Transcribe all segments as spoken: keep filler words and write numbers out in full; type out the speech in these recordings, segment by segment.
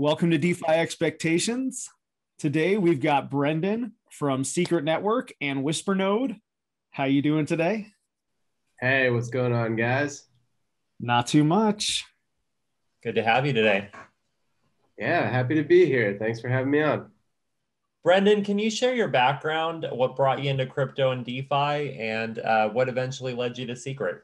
Welcome to DeFi Expectations. Today we've got Brendan from Secret Network and Whispernode. How you doing today? Hey, what's going on, guys? Not too much. Good to have you today. Yeah, happy to be here. Thanks for having me on. Brendan, can you share your background, what brought you into crypto and DeFi, and uh, what eventually led you to Secret?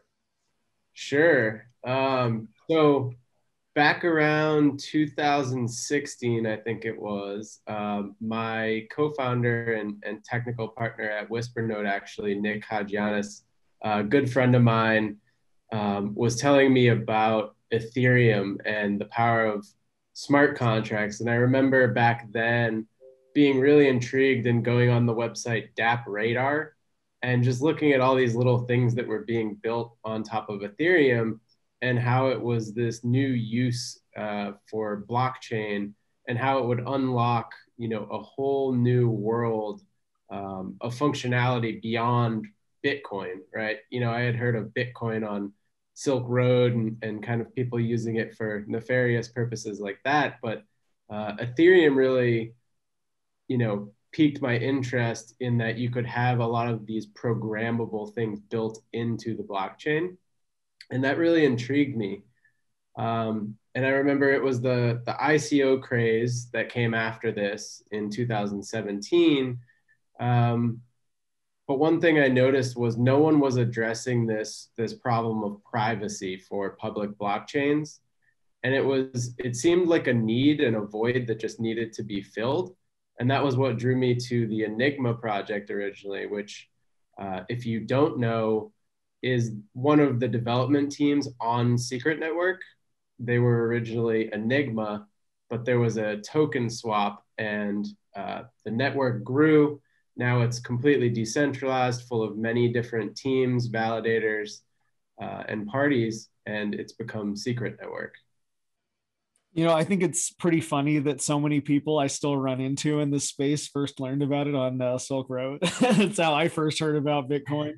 Sure. Um, so back around two thousand sixteen, I think it was, um, my co-founder and, and technical partner at Whispernode, actually, Nick Hagianis, a good friend of mine, um, was telling me about Ethereum and the power of smart contracts. And I remember back then being really intrigued and going on the website DappRadar and just looking at all these little things that were being built on top of Ethereum and how it was this new use uh, for blockchain and how it would unlock, you know, a whole new world um, of functionality beyond Bitcoin, right? You know, I had heard of Bitcoin on Silk Road and, and kind of people using it for nefarious purposes like that. But uh, Ethereum really, you know, piqued my interest in that you could have a lot of these programmable things built into the blockchain. And that really intrigued me. Um, and I remember it was the, the I C O craze that came after this in two thousand seventeen. Um, but one thing I noticed was no one was addressing this, this problem of privacy for public blockchains. And it was, it seemed like a need and a void that just needed to be filled. And that was what drew me to the Enigma project originally, which uh, if you don't know, is one of the development teams on Secret Network. They were originally Enigma, but there was a token swap and uh, the network grew. Now it's completely decentralized, full of many different teams, validators, uh, and parties, and it's become Secret Network. You know, I think it's pretty funny that so many people I still run into in this space first learned about it on uh, Silk Road. That's how I first heard about Bitcoin.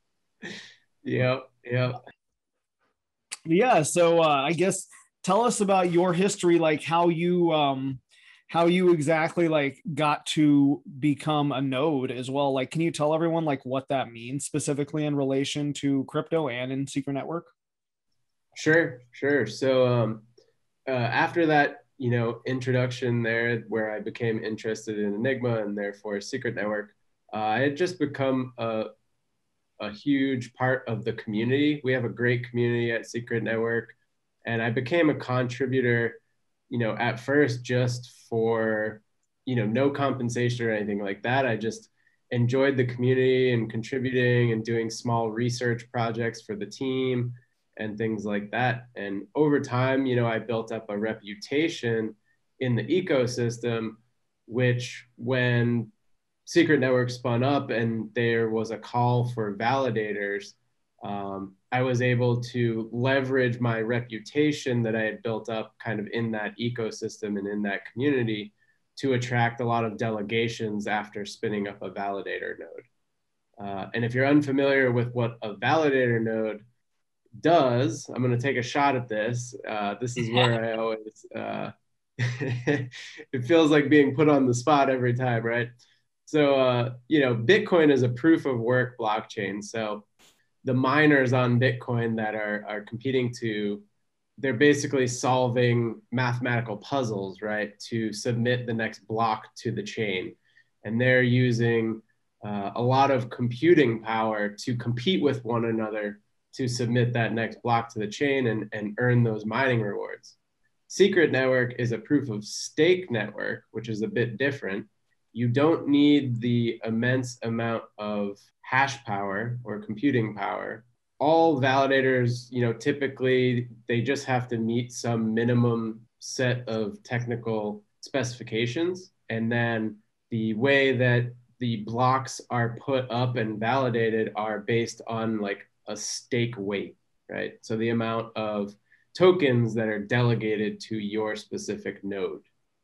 Yep, yep. Yeah, so uh, I guess tell us about your history, like how you um, how you exactly like got to become a node as well. Like, can you tell everyone like what that means specifically in relation to crypto and in Secret Network? Sure, sure. So um, uh, after that, you know, introduction there, where I became interested in Enigma and therefore Secret Network, uh, I had just become a a huge part of the community. We have a great community at Secret Network, and I became a contributor, you know, at first just for, you know, no compensation or anything like that. I just enjoyed the community and contributing and doing small research projects for the team and things like that. And over time, you know, I built up a reputation in the ecosystem, which when Secret Network spun up and there was a call for validators, um, I was able to leverage my reputation that I had built up kind of in that ecosystem and in that community to attract a lot of delegations after spinning up a validator node. Uh, and if you're unfamiliar with what a validator node does, I'm going to take a shot at this. Uh, this is where I always, uh, it feels like being put on the spot every time, right? So, uh, you know, Bitcoin is a proof of work blockchain. So the miners on Bitcoin that are, are competing to, they're basically solving mathematical puzzles, right, to submit the next block to the chain. And they're using uh, a lot of computing power to compete with one another to submit that next block to the chain and, and earn those mining rewards. Secret Network is a proof of stake network, which is a bit different. You don't need the immense amount of hash power or computing power. All validators, you know, typically they just have to meet some minimum set of technical specifications. And then the way that the blocks are put up and validated are based on like a stake weight, right? So the amount of tokens that are delegated to your specific node.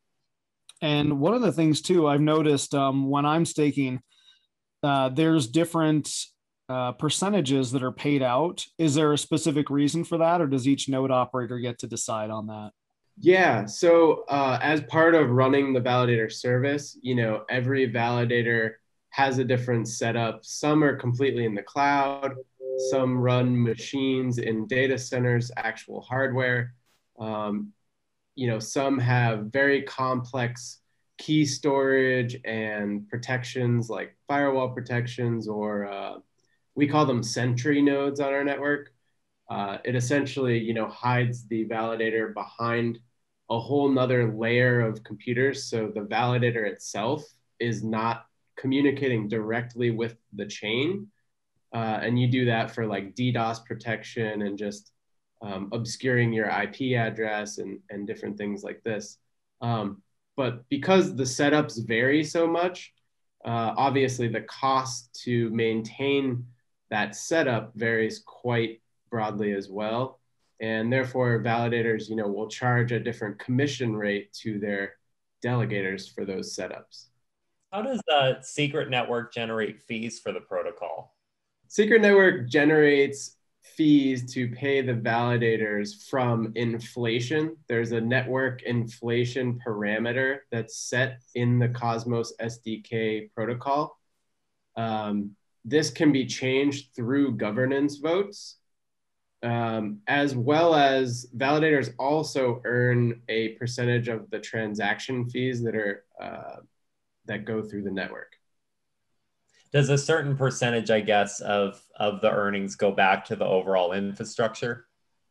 And one of the things too, I've noticed um, when I'm staking, uh, there's different uh, percentages that are paid out. Is there a specific reason for that, or does each node operator get to decide on that? Yeah. So uh, as part of running the validator service, you know, every validator has a different setup. Some are completely in the cloud. Some run machines in data centers, actual hardware. Um, you know, some have very complex key storage and protections like firewall protections, or uh, we call them sentry nodes on our network. Uh, it essentially, you know, hides the validator behind a whole nother layer of computers. So the validator itself is not communicating directly with the chain. Uh, and you do that for like DDoS protection and just um, obscuring your I P address and, and different things like this. Um, but because the setups vary so much, uh, obviously the cost to maintain that setup varies quite broadly as well. And therefore validators, you know, will charge a different commission rate to their delegators for those setups. How does the Secret Network generate fees for the protocol? Secret Network generates fees to pay the validators from inflation. There's a network inflation parameter that's set in the Cosmos S D K protocol. Um, this can be changed through governance votes, um, as well as validators also earn a percentage of the transaction fees that are uh, that go through the network. Does a certain percentage, I guess, of, of the earnings go back to the overall infrastructure?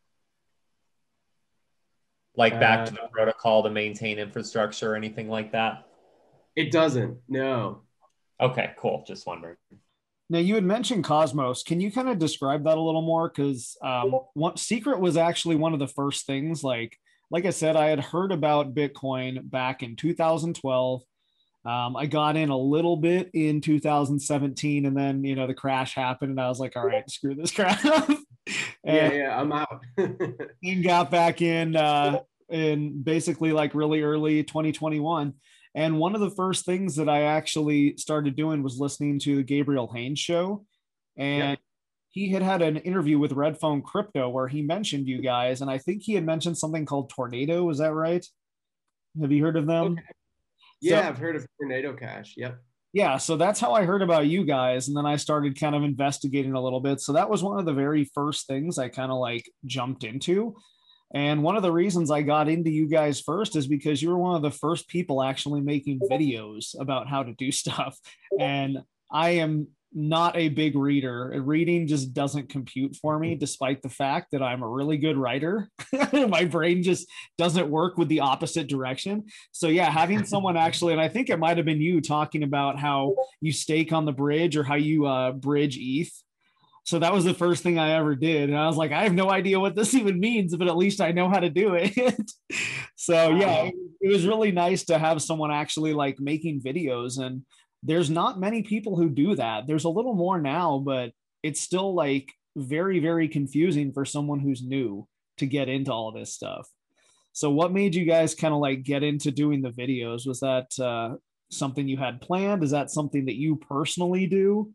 Like back Uh, to the protocol to maintain infrastructure or anything like that? it doesn't, no. Okay, cool. Just wondering. Now you had mentioned Cosmos. Can you kind of describe that a little more? Because um, one Secret was actually one of the first things. Like, like I said, I had heard about Bitcoin back in two thousand twelve. Um, I got in a little bit in two thousand seventeen, and then you know the crash happened, and I was like, all right, screw this crap. Yeah, and, yeah, I'm out. and got back in uh, in basically like really early twenty twenty-one. And one of the first things that I actually started doing was listening to the Gabriel Haynes show. And Yep. he had had an interview with Red Phone Crypto where he mentioned you guys. And I think he had mentioned something called Tornado. Is that right? Have you heard of them? Okay. So, Yeah, I've heard of Tornado Cash. Yep. yeah, so that's how I heard about you guys. And then I started kind of investigating a little bit. So that was one of the very first things I kind of like jumped into. And one of the reasons I got into you guys first is because you were one of the first people actually making videos about how to do stuff. And I am not a big reader. Reading just doesn't compute for me, despite the fact that I'm a really good writer. My brain just doesn't work with the opposite direction. So, yeah, having someone actually, and I think it might have been you talking about how you stake on the bridge or how you uh, bridge E T H. So that was the first thing I ever did. And I was like, I have no idea what this even means, but at least I know how to do it. So yeah, it, it was really nice to have someone actually like making videos. And there's not many people who do that. There's a little more now, but it's still like very, very confusing for someone who's new to get into all this stuff. So what made you guys kind of like get into doing the videos? Was that uh, something you had planned? Is that something that you personally do?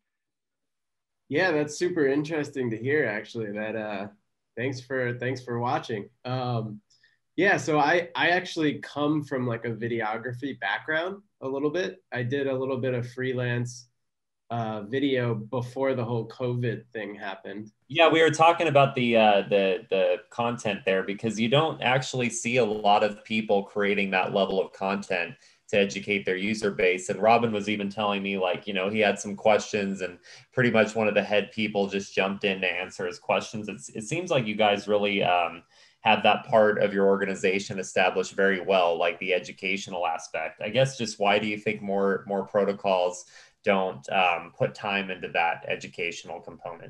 Yeah, that's super interesting to hear actually. That uh thanks for thanks for watching. Um yeah, so I I actually come from like a videography background a little bit. I did a little bit of freelance uh video before the whole COVID thing happened. Yeah, we were talking about the uh, the the content there because you don't actually see a lot of people creating that level of content to educate their user base. And Robin was even telling me, like, you know, he had some questions and pretty much one of the head people just jumped in to answer his questions. It's, it seems like you guys really um, have that part of your organization established very well, like the educational aspect. I guess just why do you think more more protocols don't um, put time into that educational component?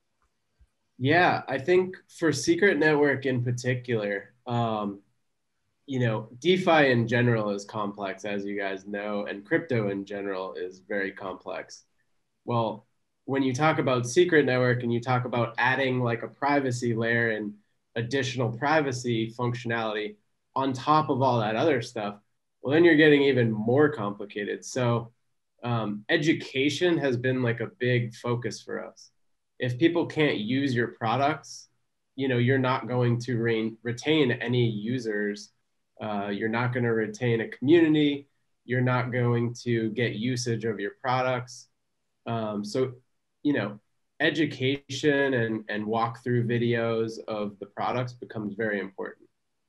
Yeah, I think for Secret Network in particular, um, you know, DeFi in general is complex, as you guys know, and crypto in general is very complex. Well, when you talk about Secret Network and you talk about adding like a privacy layer and additional privacy functionality on top of all that other stuff, well, then you're getting even more complicated. So um, education has been like a big focus for us. If people can't use your products, you know, you're not going to re- retain any users Uh, you're not going to retain a community. You're not going to get usage of your products. Um, so, you know, education and, and walkthrough videos of the products becomes very important.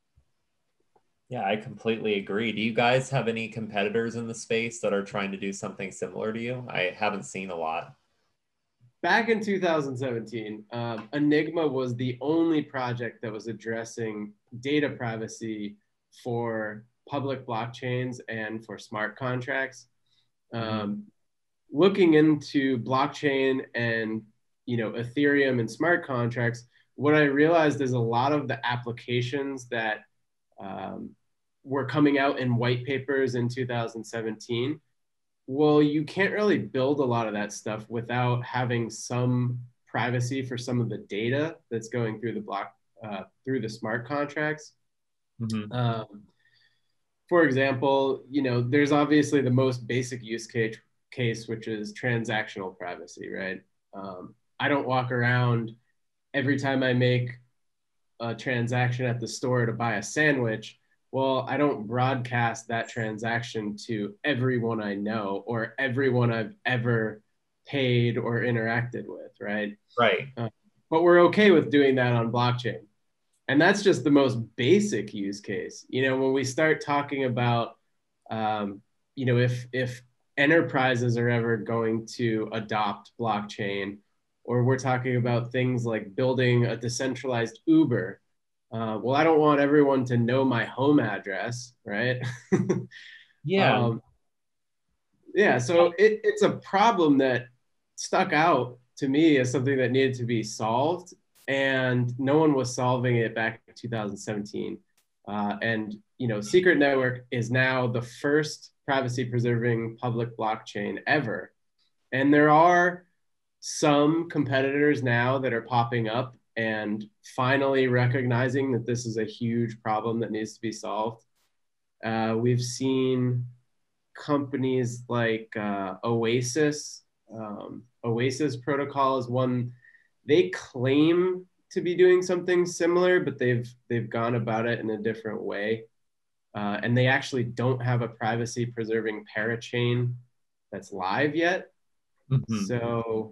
Yeah, I completely agree. Do you guys have any competitors in the space that are trying to do something similar to you? I haven't seen a lot. Back in two thousand seventeen, um, Enigma was the only project that was addressing data privacy for public blockchains and for smart contracts. Um, mm-hmm. Looking into blockchain and, you know, Ethereum and smart contracts, what I realized is a lot of the applications that um, were coming out in white papers in two thousand seventeen, well, you can't really build a lot of that stuff without having some privacy for some of the data that's going through the block, uh, through the smart contracts. Mm-hmm. Um, for example, you know, there's obviously the most basic use case, case which is transactional privacy, right? Um, I don't walk around every time I make a transaction at the store to buy a sandwich. Well, I don't broadcast that transaction to everyone I know or everyone I've ever paid or interacted with, right? Right. Uh, but we're okay with doing that on blockchain. And that's just the most basic use case. You know, when we start talking about, um, you know, if if enterprises are ever going to adopt blockchain, or we're talking about things like building a decentralized Uber, Uh, well, I don't want everyone to know my home address, right? Yeah. Um, yeah, so it, it's a problem that stuck out to me as something that needed to be solved, and no one was solving it back in two thousand seventeen. Uh, and, you know, Secret Network is now the first privacy-preserving public blockchain ever. And there are some competitors now that are popping up and finally recognizing that this is a huge problem that needs to be solved. Uh, we've seen companies like uh, Oasis. Um, Oasis Protocol is one, they claim to be doing something similar, but they've, they've gone about it in a different way. Uh, and they actually don't have a privacy preserving parachain that's live yet. Mm-hmm. So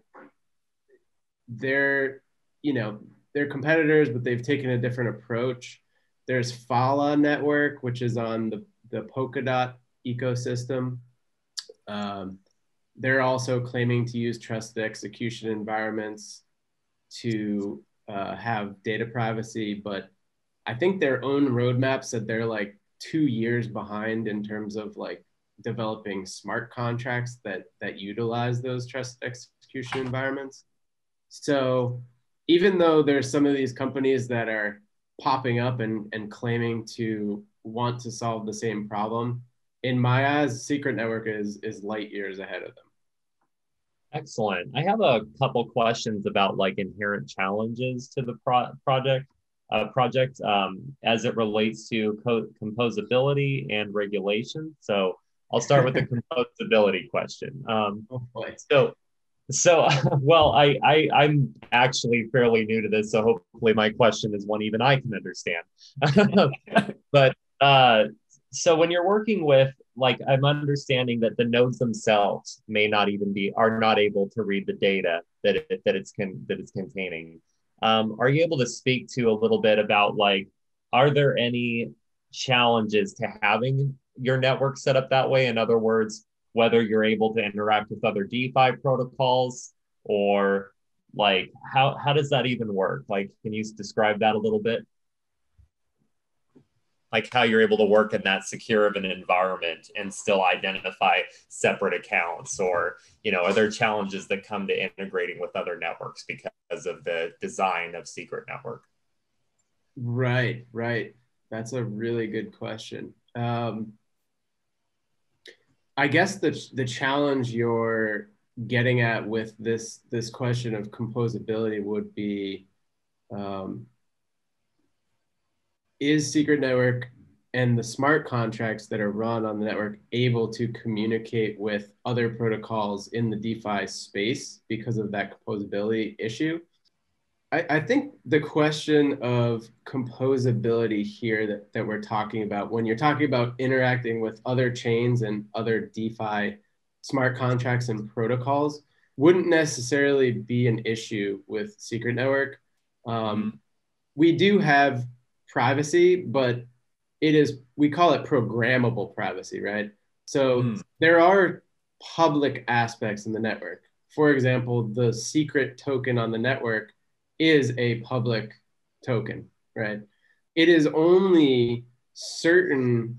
they're, you know, they're competitors, but they've taken a different approach. There's Fala Network, which is on the, the Polkadot ecosystem. Um, they're also claiming to use trusted execution environments to uh, have data privacy, but I think their own roadmap said they're like two years behind in terms of like developing smart contracts that, that utilize those trusted execution environments. So even though there's some of these companies that are popping up and, and claiming to want to solve the same problem, in my eyes, Secret Network is, is light years ahead of them. Excellent. I have a couple questions about like inherent challenges to the pro project, uh, project um, as it relates to co composability and regulation. So I'll start with the composability question. Um, oh boy. So So, well, I, I, I'm actually fairly new to this, so hopefully my question is one even I can understand. But uh, so when you're working with, like, I'm understanding that the nodes themselves may not even be, are not able to read the data that it, that it's con, that it's containing. Um, are you able to speak to a little bit about, like, are there any challenges to having your network set up that way? In other words, whether you're able to interact with other DeFi protocols, or like, how, how does that even work? Like, can you describe that a little bit? Like how you're able to work in that secure of an environment and still identify separate accounts, or, you know, are there challenges that come to integrating with other networks because of the design of Secret Network? Right, right. That's a really good question. Um, I guess the the challenge you're getting at with this this question of composability would be, um, is Secret Network and the smart contracts that are run on the network able to communicate with other protocols in the DeFi space because of that composability issue? I, I think the question of composability here that, that we're talking about, when you're talking about interacting with other chains and other DeFi smart contracts and protocols, wouldn't necessarily be an issue with Secret Network. Um, mm-hmm. We do have privacy, but it is, we call it programmable privacy, right? So mm. there are public aspects in the network. For example, the secret token on the network is a public token, right? It is only certain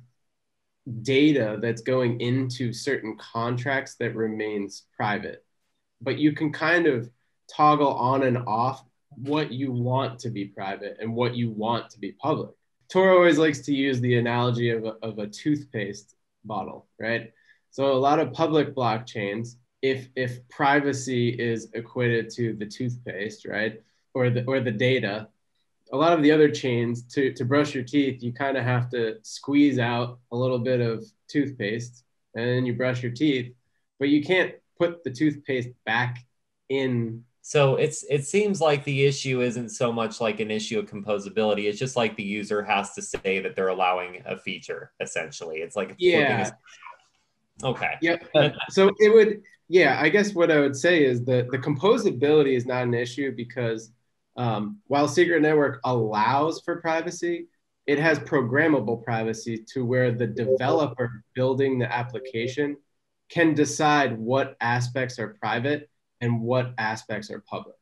data that's going into certain contracts that remains private. But you can kind of toggle on and off what you want to be private and what you want to be public. Tor always likes to use the analogy of a, of a toothpaste bottle, right? So a lot of public blockchains, if if privacy is equated to the toothpaste, right, or the or the data, a lot of the other chains, to, to brush your teeth, you kind of have to squeeze out a little bit of toothpaste and then you brush your teeth, but you can't put the toothpaste back in. So it's it seems like the issue isn't so much like an issue of composability. It's just like the user has to say that they're allowing a feature, essentially. It's like yeah. A... Okay. Yep. So it would, yeah, I guess what I would say is that the composability is not an issue because um, while Secret Network allows for privacy, it has programmable privacy to where the developer building the application can decide what aspects are private and what aspects are public.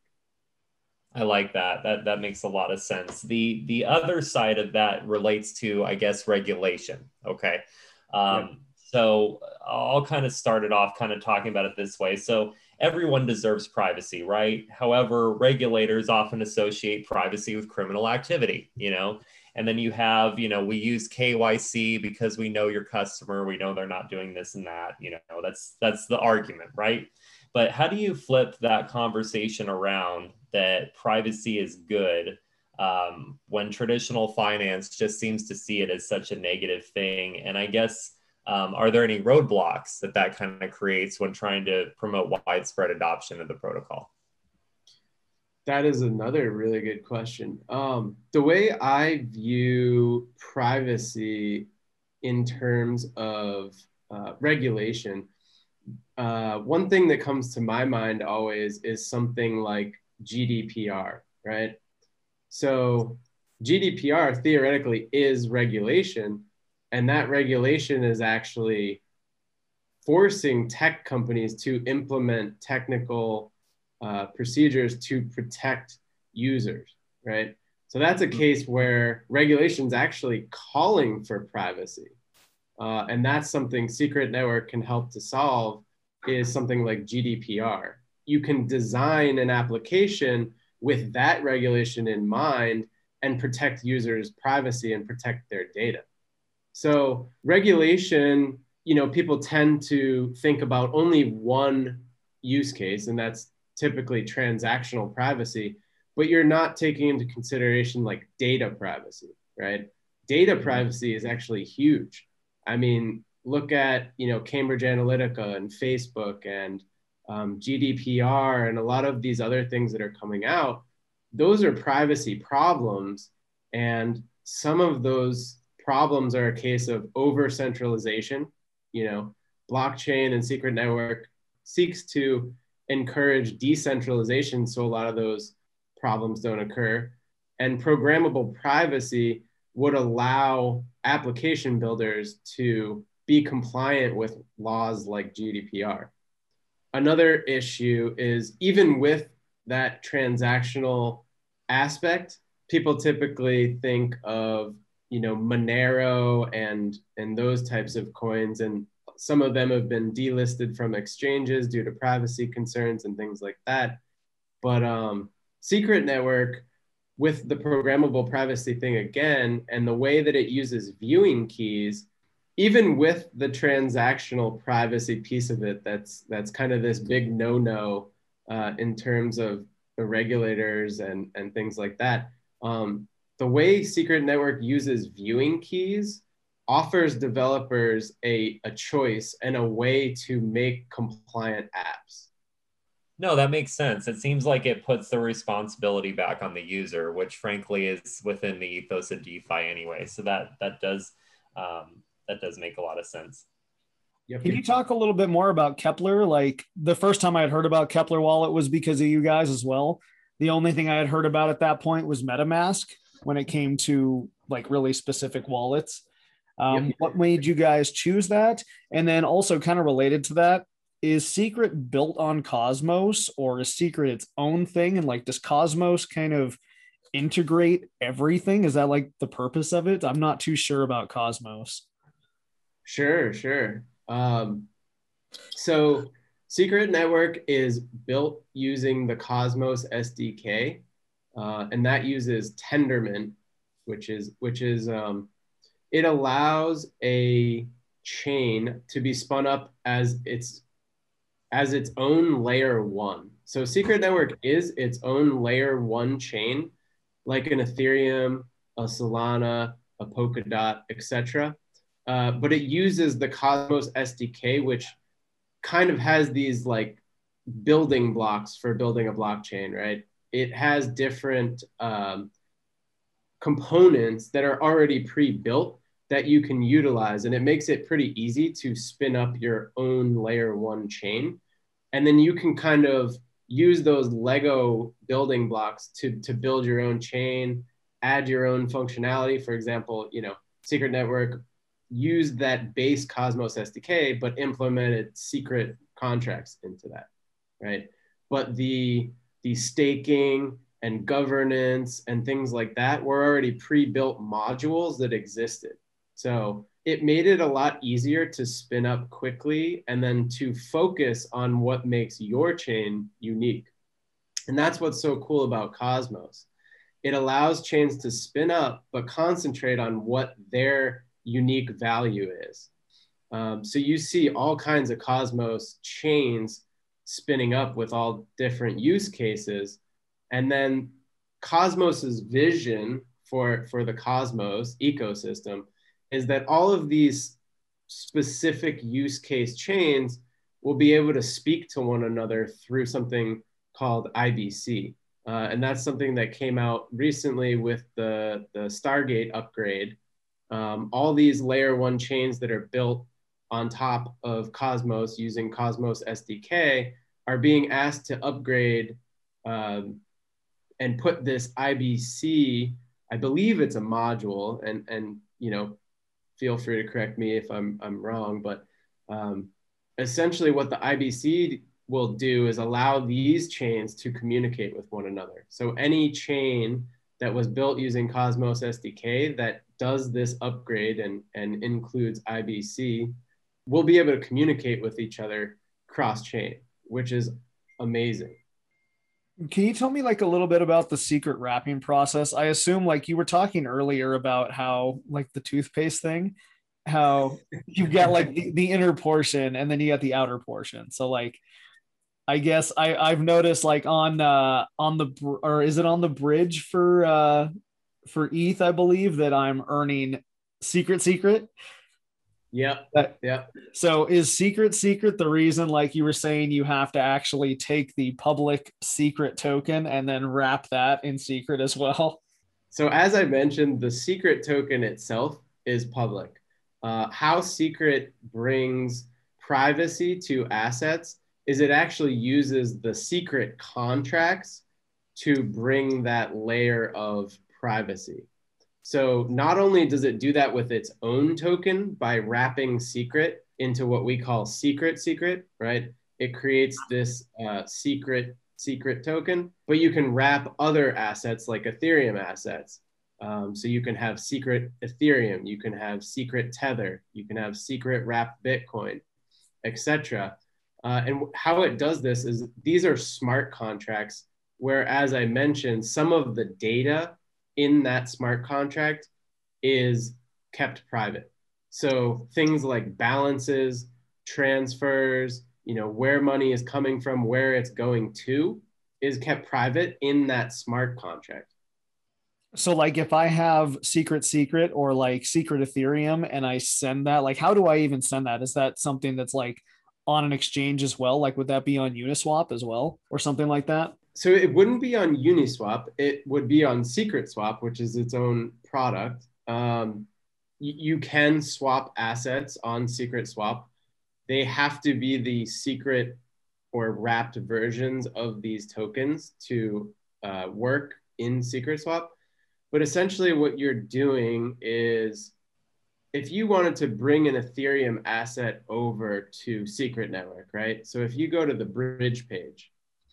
I like that. That that makes a lot of sense. The the other side of that relates to, I guess, regulation. Okay. Um, yeah. So I'll kind of start it off kind of talking about it this way. So everyone deserves privacy, right? However, regulators often associate privacy with criminal activity, you know? And then you have, you know, we use K Y C because we know your customer, we know they're not doing this and that, you know, that's that's the argument, right? But how do you flip that conversation around that privacy is good um, when traditional finance just seems to see it as such a negative thing? And I guess, um, are there any roadblocks that that kind of creates when trying to promote widespread adoption of the protocol? That is another really good question. Um, the way I view privacy in terms of uh, regulation, uh, one thing that comes to my mind always is something like G D P R, right? So G D P R theoretically is regulation, and that regulation is actually forcing tech companies to implement technical Uh, procedures to protect users, right? So that's a case where regulation's actually calling for privacy. Uh, and that's something Secret Network can help to solve, is something like G D P R. You can design an application with that regulation in mind and protect users' privacy and protect their data. So regulation, you know, people tend to think about only one use case, and that's typically transactional privacy, but you're not taking into consideration like data privacy, right? Data privacy is actually huge. I mean, look at, you know, Cambridge Analytica and Facebook and um, G D P R and a lot of these other things that are coming out. Those are privacy problems. And some of those problems are a case of over centralization. You know, blockchain and Secret Network seeks to encourage decentralization so a lot of those problems don't occur. And programmable privacy would allow application builders to be compliant with laws like G D P R. Another issue is even with that transactional aspect, people typically think of, you know, Monero and, and those types of coins, and some of them have been delisted from exchanges due to privacy concerns and things like that. But um, Secret Network, with the programmable privacy thing again, and the way that it uses viewing keys, even with the transactional privacy piece of it, that's that's kind of this big no-no uh, in terms of the regulators and, and things like that. Um, the way Secret Network uses viewing keys offers developers a, a choice and a way to make compliant apps. No, that makes sense. It seems like it puts the responsibility back on the user, which frankly is within the ethos of DeFi anyway. So that that does um, that does make a lot of sense. Yep. Can you talk a little bit more about Keplr? Like the first time I had heard about Keplr Wallet was because of you guys as well. The only thing I had heard about at that point was MetaMask when it came to like really specific wallets. Um, yep. What made you guys choose that? And then also kind of related to that, is Secret built on Cosmos, or is Secret its own thing? And like, does Cosmos kind of integrate everything? Is that like the purpose of it? I'm not too sure about Cosmos. Sure, sure. Um, so Secret Network is built using the Cosmos S D K, uh, and that uses Tendermint, which is, which is um, it allows a chain to be spun up as its as its own layer one. So Secret Network is its own layer one chain, like an Ethereum, a Solana, a Polkadot, et cetera. Uh, but it uses the Cosmos S D K, which kind of has these like building blocks for building a blockchain, right? It has different um, components that are already pre-built that you can utilize, and it makes it pretty easy to spin up your own layer one chain. And then you can kind of use those Lego building blocks to, to build your own chain, add your own functionality. For example, you know, Secret Network used that base Cosmos S D K, but implemented secret contracts into that, right? But the, the staking and governance and things like that were already pre-built modules that existed. So it made it a lot easier to spin up quickly and then to focus on what makes your chain unique. And that's what's so cool about Cosmos. It allows chains to spin up, but concentrate on what their unique value is. Um, so you see all kinds of Cosmos chains spinning up with all different use cases. And then Cosmos's vision for, for the Cosmos ecosystem is that all of these specific use case chains will be able to speak to one another through something called I B C. Uh, and that's something that came out recently with the, the Stargate upgrade. Um, all these layer one chains that are built on top of Cosmos using Cosmos S D K are being asked to upgrade um, and put this I B C, I believe it's a module, and, and you know, feel free to correct me if I'm, I'm wrong, but um, essentially what the I B C will do is allow these chains to communicate with one another. So any chain that was built using Cosmos S D K that does this upgrade and, and includes I B C will be able to communicate with each other cross-chain, which is amazing. Can you tell me like a little bit about the secret wrapping process? I assume like you were talking earlier about how like the toothpaste thing, how you get like the, the inner portion and then you got the outer portion. So like, I guess I I've noticed like on uh on the or is it on the bridge for uh for E T H, I believe that I'm earning secret secret. Yep. That, yep. So is secret secret the reason, like you were saying, you have to actually take the public secret token and then wrap that in secret as well? So as I mentioned, the secret token itself is public. Uh, how secret brings privacy to assets is it actually uses the secret contracts to bring that layer of privacy. So not only does it do that with its own token by wrapping secret into what we call secret secret, right? It creates this uh, secret secret token, but you can wrap other assets like Ethereum assets. Um, so you can have secret Ethereum, you can have secret Tether, you can have secret wrapped Bitcoin, et cetera. Uh, and how it does this is these are smart contracts where, as I mentioned, some of the data in that smart contract is kept private. So things like balances, transfers, you know, where money is coming from, where it's going to, is kept private in that smart contract. So like if I have secret secret or like secret Ethereum and I send that, like how do I even send that? Is that something that's like on an exchange as well? Like, would that be on Uniswap as well or something like that? So it wouldn't be on Uniswap. It would be on SecretSwap, which is its own product. Um, you, you can swap assets on SecretSwap. They have to be the secret or wrapped versions of these tokens to uh, work in SecretSwap. But essentially what you're doing is, if you wanted to bring an Ethereum asset over to Secret Network, right? So if you go to the bridge page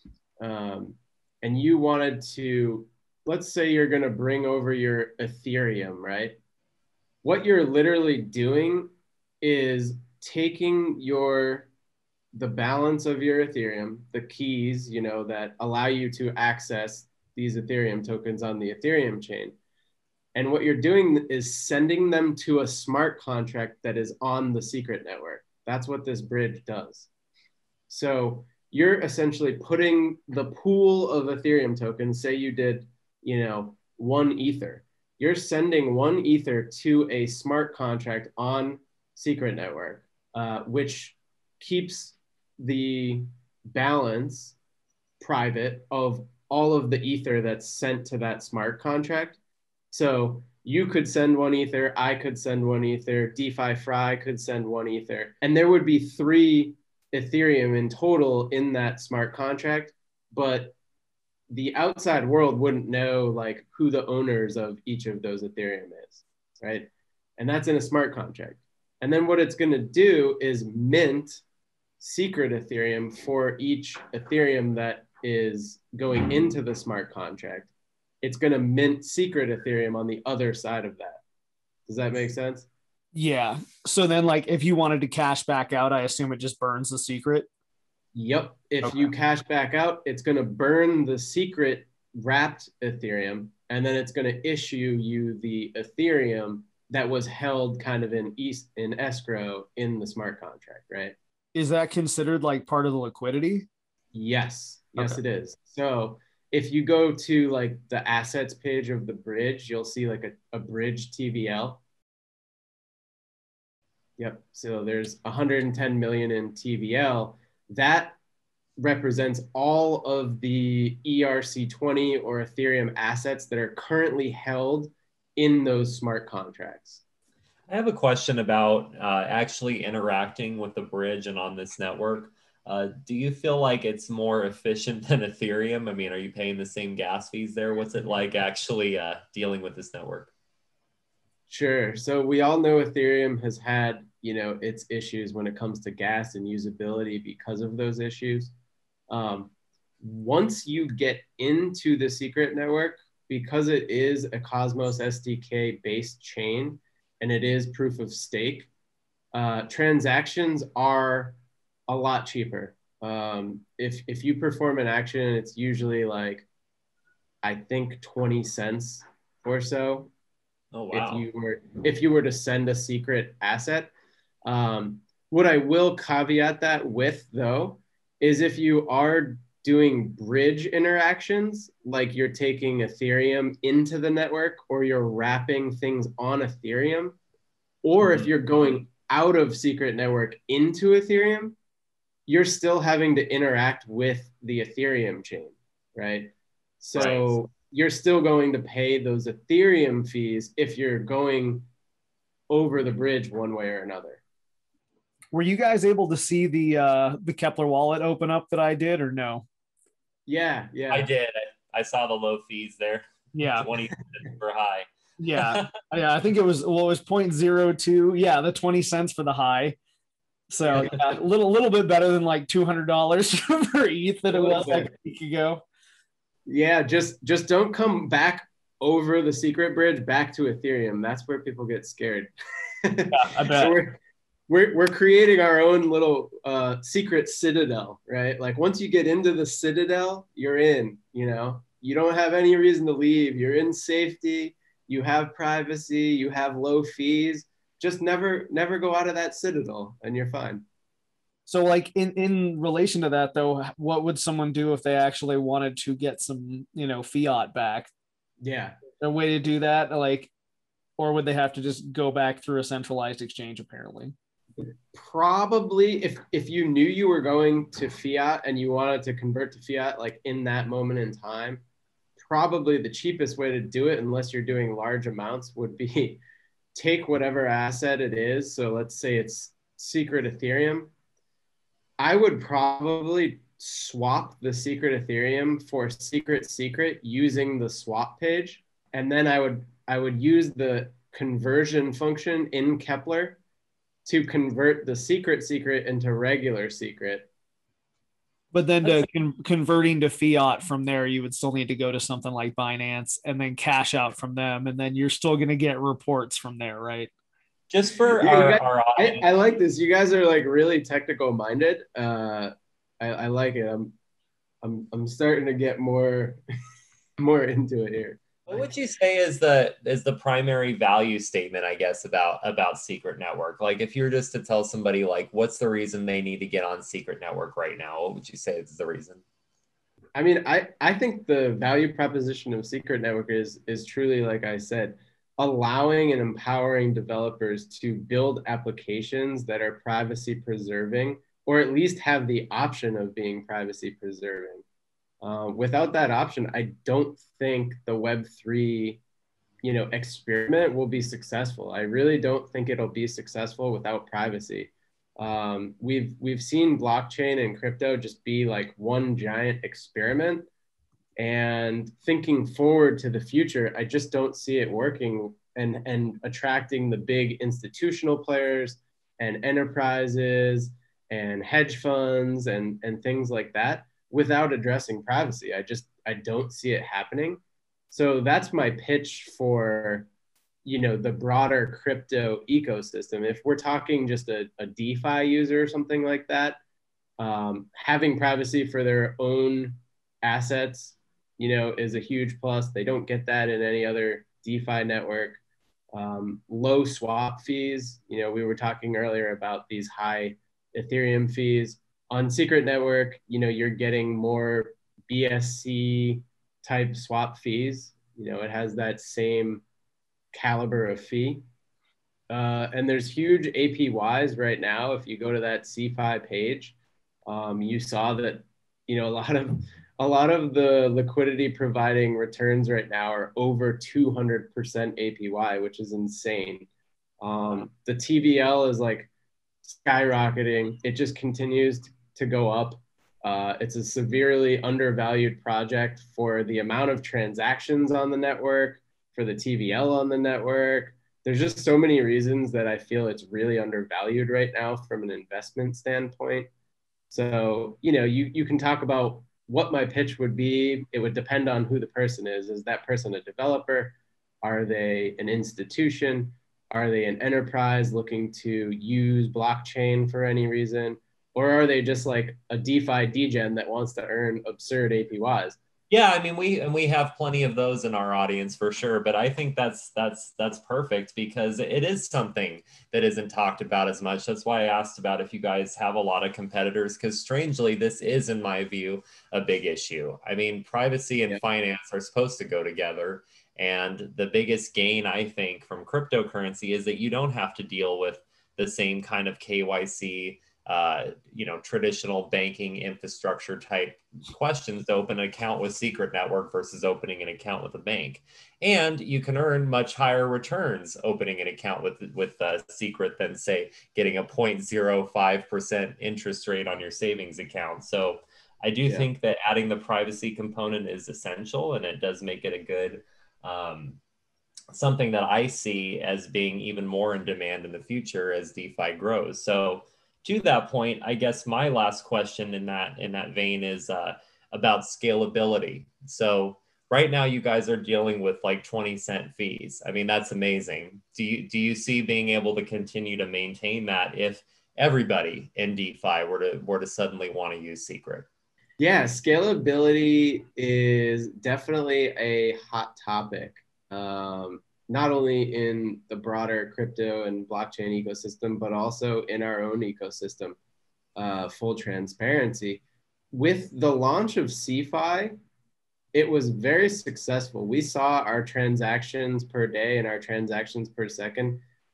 um, and you wanted to, let's say you're gonna bring over your Ethereum, right? What you're literally doing is taking your the balance of your Ethereum, the keys, you know, that allow you to access these Ethereum tokens on the Ethereum chain. And what you're doing is sending them to a smart contract that is on the Secret Network. That's what this bridge does. So you're essentially putting the pool of Ethereum tokens, say you did, you know, one Ether. You're sending one Ether to a smart contract on Secret Network, uh, which keeps the balance private of all of the Ether that's sent to that smart contract. So you could send one Ether, I could send one Ether, DeFi Fry could send one Ether, and there would be three Ethereum in total in that smart contract, but the outside world wouldn't know like who the owners of each of those Ethereum is, right? And that's in a smart contract. And then what it's going to do is mint secret Ethereum for each Ethereum that is going into the smart contract. It's going to mint secret Ethereum on the other side of that. Does that make sense? Yeah. So then, like, if you wanted to cash back out, I assume it just burns the secret. Yep. If Okay. you cash back out, it's going to burn the secret wrapped Ethereum, and then it's going to issue you the Ethereum that was held kind of in east in escrow in the smart contract, right? Is that considered like part of the liquidity? Yes. Yes, Okay. it is. So if you go to like the assets page of the bridge, you'll see like a, a bridge T V L. Yep. So there's one hundred ten million in T V L. That represents all of the E R C twenty or Ethereum assets that are currently held in those smart contracts. I have a question about uh, actually interacting with the bridge and on this network. Uh, do you feel like it's more efficient than Ethereum? I mean, are you paying the same gas fees there? What's it like actually uh, dealing with this network? Sure. So we all know Ethereum has had, you know, its issues when it comes to gas and usability because of those issues. Um, once you get into the secret network, because it is a Cosmos S D K based chain and it is proof of stake, uh, transactions are a lot cheaper. Um, if, if you perform an action, it's usually like, I think twenty cents or so. Oh, wow. If you were if you were to send a secret asset. Um, what I will caveat that with, though, is if you are doing bridge interactions, like you're taking Ethereum into the network or you're wrapping things on Ethereum, or if you're going out of secret network into Ethereum, you're still having to interact with the Ethereum chain, right? So right. You're still going to pay those Ethereum fees if you're going over the bridge one way or another. Were you guys able to see the uh, the Keplr wallet open up that I did, or no? Yeah, yeah. I did. I, I saw the low fees there. Yeah. twenty for high. Yeah. Yeah. I think it was, well, it was zero point zero two. Yeah. The twenty cents for the high. So yeah, a little, little bit better than like two hundred dollars for E T H that it was like a week ago. Yeah. Just, just don't come back over the secret bridge back to Ethereum. That's where people get scared. Yeah, I bet. So we're, we're, we're creating our own little uh, secret citadel, right? Like once you get into the citadel, you're in, you know, you don't have any reason to leave. You're in safety. You have privacy. You have low fees. Just never, never go out of that citadel and you're fine. So like in, in relation to that though, what would someone do if they actually wanted to get some, you know, fiat back? Yeah. A way to do that, like, or would they have to just go back through a centralized exchange apparently? Probably if if you knew you were going to fiat and you wanted to convert to fiat like in that moment in time, probably the cheapest way to do it, unless you're doing large amounts, would be take whatever asset it is. So let's say it's secret Ethereum. I would probably swap the secret Ethereum for secret secret using the swap page. And then I would I would use the conversion function in Keplr to convert the secret secret into regular secret. But then to con- converting to fiat from there, you would still need to go to something like Binance and then cash out from them. And then you're still going to get reports from there, right? Just for Yeah, our, guys, our I, I like this. You guys are like really technical minded. Uh, I, I like it. I'm, I'm, I'm starting to get more, more into it here. What would you say is the is the primary value statement, I guess, about about Secret Network? Like, if you were just to tell somebody, like, what's the reason they need to get on Secret Network right now? What would you say is the reason? I mean, I, I think the value proposition of Secret Network is is truly, like I said, allowing and empowering developers to build applications that are privacy preserving, or at least have the option of being privacy preserving. Uh, without that option, I don't think the Web three, you know, experiment will be successful. I really don't think it'll be successful without privacy. Um, we've we've seen blockchain and crypto just be like one giant experiment. And thinking forward to the future, I just don't see it working and, and attracting the big institutional players and enterprises and hedge funds and, and things like that without addressing privacy. I just, I don't see it happening. So that's my pitch for, you know, the broader crypto ecosystem. If we're talking just a, a DeFi user or something like that, um, having privacy for their own assets, you know, is a huge plus. They don't get that in any other DeFi network. Um, low swap fees. You know, we were talking earlier about these high Ethereum fees. On Secret Network, you know, you're getting more B S C type swap fees. You know, it has that same caliber of fee. Uh, and there's huge A P Ys right now. If you go to that C F I page, um, you saw that, you know, a lot of a lot of the liquidity providing returns right now are over two hundred percent A P Y, which is insane. Um, the T V L is like skyrocketing. It just continues to, to go up. Uh, it's a severely undervalued project for the amount of transactions on the network, for the T V L on the network. There's just so many reasons that I feel it's really undervalued right now from an investment standpoint. So, you know, you, you can talk about what my pitch would be. It would depend on who the person is. Is that person a developer? Are they an institution? Are they an enterprise looking to use blockchain for any reason? Or are they just like a DeFi degen that wants to earn absurd A P Ys? Yeah, I mean, we and we have plenty of those in our audience for sure, but I think that's that's that's perfect because it is something that isn't talked about as much. That's why I asked about if you guys have a lot of competitors, because strangely, this is, in my view, a big issue. I mean, privacy and yeah. finance are supposed to go together, and the biggest gain, I think, from cryptocurrency is that you don't have to deal with the same kind of K Y C, Uh, you know, traditional banking infrastructure type questions to open an account with Secret Network versus opening an account with a bank. And you can earn much higher returns opening an account with, with uh, Secret than, say, getting a zero point zero five percent interest rate on your savings account. So I do yeah. think that adding the privacy component is essential, and it does make it a good um, something that I see as being even more in demand in the future as DeFi grows. So to that point, I guess my last question in that in that vein is uh, about scalability. So right now, you guys are dealing with like twenty cent fees. I mean, that's amazing. Do you do you see being able to continue to maintain that if everybody in DeFi were to were to suddenly want to use Secret? Yeah, scalability is definitely a hot topic. Um, not only in the broader crypto and blockchain ecosystem, but also in our own ecosystem, uh, full transparency. With the launch of C F I, it was very successful. We saw our transactions per day and our transactions per second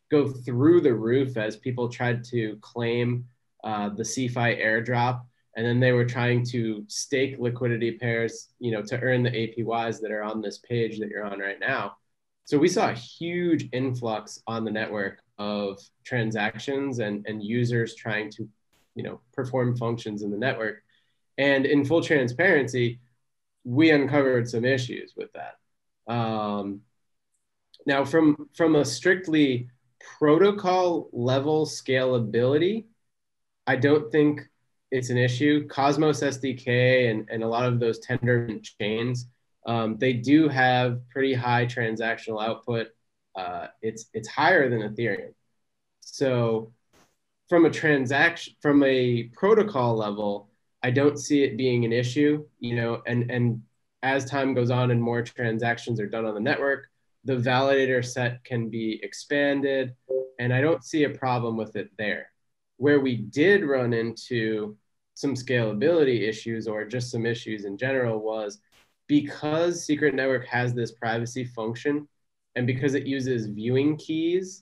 go through the roof as people tried to claim uh, the CeFi airdrop. And then they were trying to stake liquidity pairs, you know, to earn the A P Ys that are on this page that you're on right now. So we saw a huge influx on the network of transactions and, and users trying to, you know, perform functions in the network. And in full transparency, we uncovered some issues with that. Um, now, from, from a strictly protocol level scalability, I don't think it's an issue. Cosmos S D K and, and a lot of those Tendermint chains, um, they do have pretty high transactional output. Uh, it's it's higher than Ethereum. So from a transaction, from a protocol level, I don't see it being an issue. You know, and and as time goes on and more transactions are done on the network, the validator set can be expanded, and I don't see a problem with it there. Where we did run into some scalability issues or just some issues in general was because Secret Network has this privacy function and because it uses viewing keys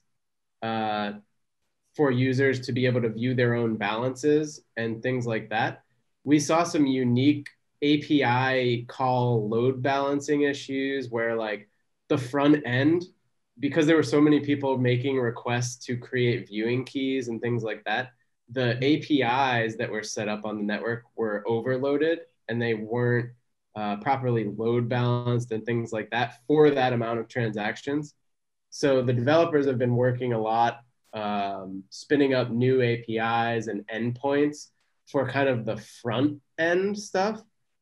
uh, for users to be able to view their own balances and things like that, we saw some unique A P I call load balancing issues where like the front end, because there were so many people making requests to create viewing keys and things like that, the A P Is that were set up on the network were overloaded and they weren't uh, properly load balanced and things like that for that amount of transactions. So the developers have been working a lot, um, spinning up new A P Is and endpoints for kind of the front end stuff.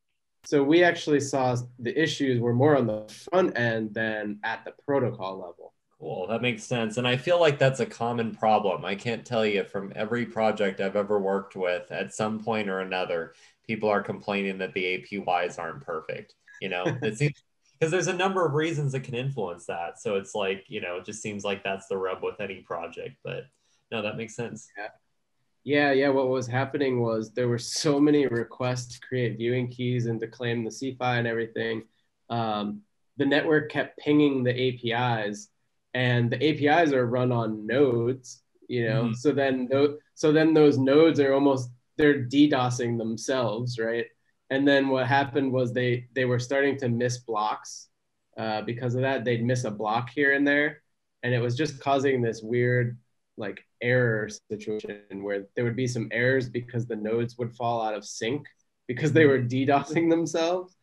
So we actually saw the issues were more on the front end than at the protocol level. Cool, that makes sense. And I feel like that's a common problem. I can't tell you, from every project I've ever worked with, at some point or another, people are complaining that the A P Ys aren't perfect. You know, it seems because there's a number of reasons that can influence that. So it's like, you know, it just seems like that's the rub with any project. But no, that makes sense. Yeah. Yeah, yeah. What was happening was there were so many requests to create viewing keys and to claim the CeFi and everything. Um, the network kept pinging the A P Is, and the A P Is are run on nodes. You know, mm-hmm. so then those so then those nodes are almost they're DDoSing themselves, right? And then what happened was they they were starting to miss blocks uh, because of that. They'd miss a block here and there, and it was just causing this weird like error situation where there would be some errors because the nodes would fall out of sync because they were DDoSing themselves.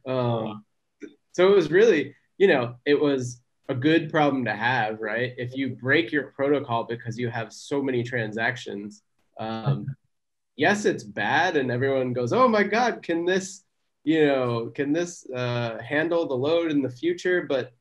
Um, so it was really, you know, it was a good problem to have, right? If you break your protocol because you have so many transactions, um, yes, it's bad. And everyone goes, oh my God, can this, you know, can this uh, handle the load in the future? But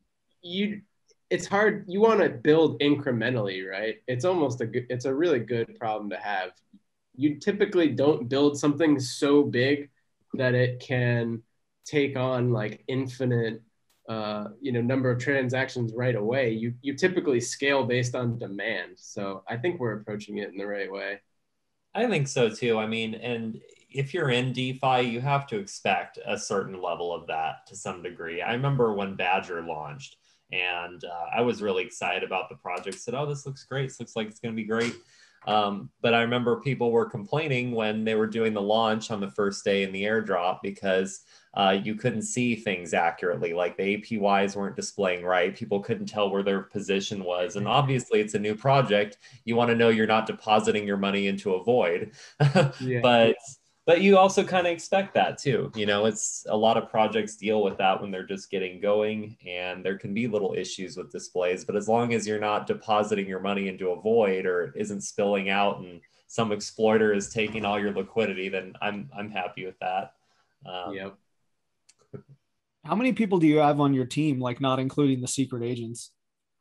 you, it's hard. You want to build incrementally, right? It's almost a good, it's a really good problem to have. You typically don't build something so big that it can take on like infinite, uh, you know, number of transactions right away. You, you typically scale based on demand. So I think we're approaching it in the right way. I think so too. I mean, and if you're in DeFi, you have to expect a certain level of that to some degree. I remember when Badger launched, and uh, I was really excited about the project. Said, oh, this looks great. This looks like it's going to be great. Um, but I remember people were complaining when they were doing the launch on the first day in the airdrop because uh, you couldn't see things accurately. Like the A P Ys weren't displaying right. People couldn't tell where their position was. And obviously it's a new project. You want to know you're not depositing your money into a void. yeah. But But you also kind of expect that too. You know, it's a lot of projects deal with that when they're just getting going, and there can be little issues with displays. But as long as you're not depositing your money into a void or it isn't spilling out and some exploiter is taking all your liquidity, then I'm I'm happy with that. Um, yep. How many people do you have on your team, like not including the secret agents?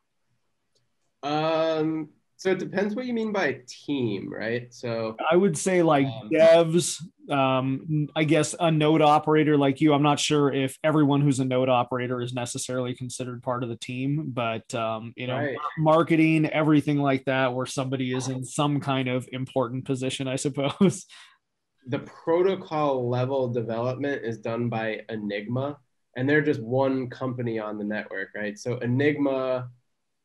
Um. So it depends what you mean by team, right? So I would say like um, devs, um, I guess a node operator like you. I'm not sure if everyone who's a node operator is necessarily considered part of the team, but um, you know, right. marketing, everything like that, where somebody is in some kind of important position, I suppose. The protocol level development is done by Enigma, and they're just one company on the network, right? So Enigma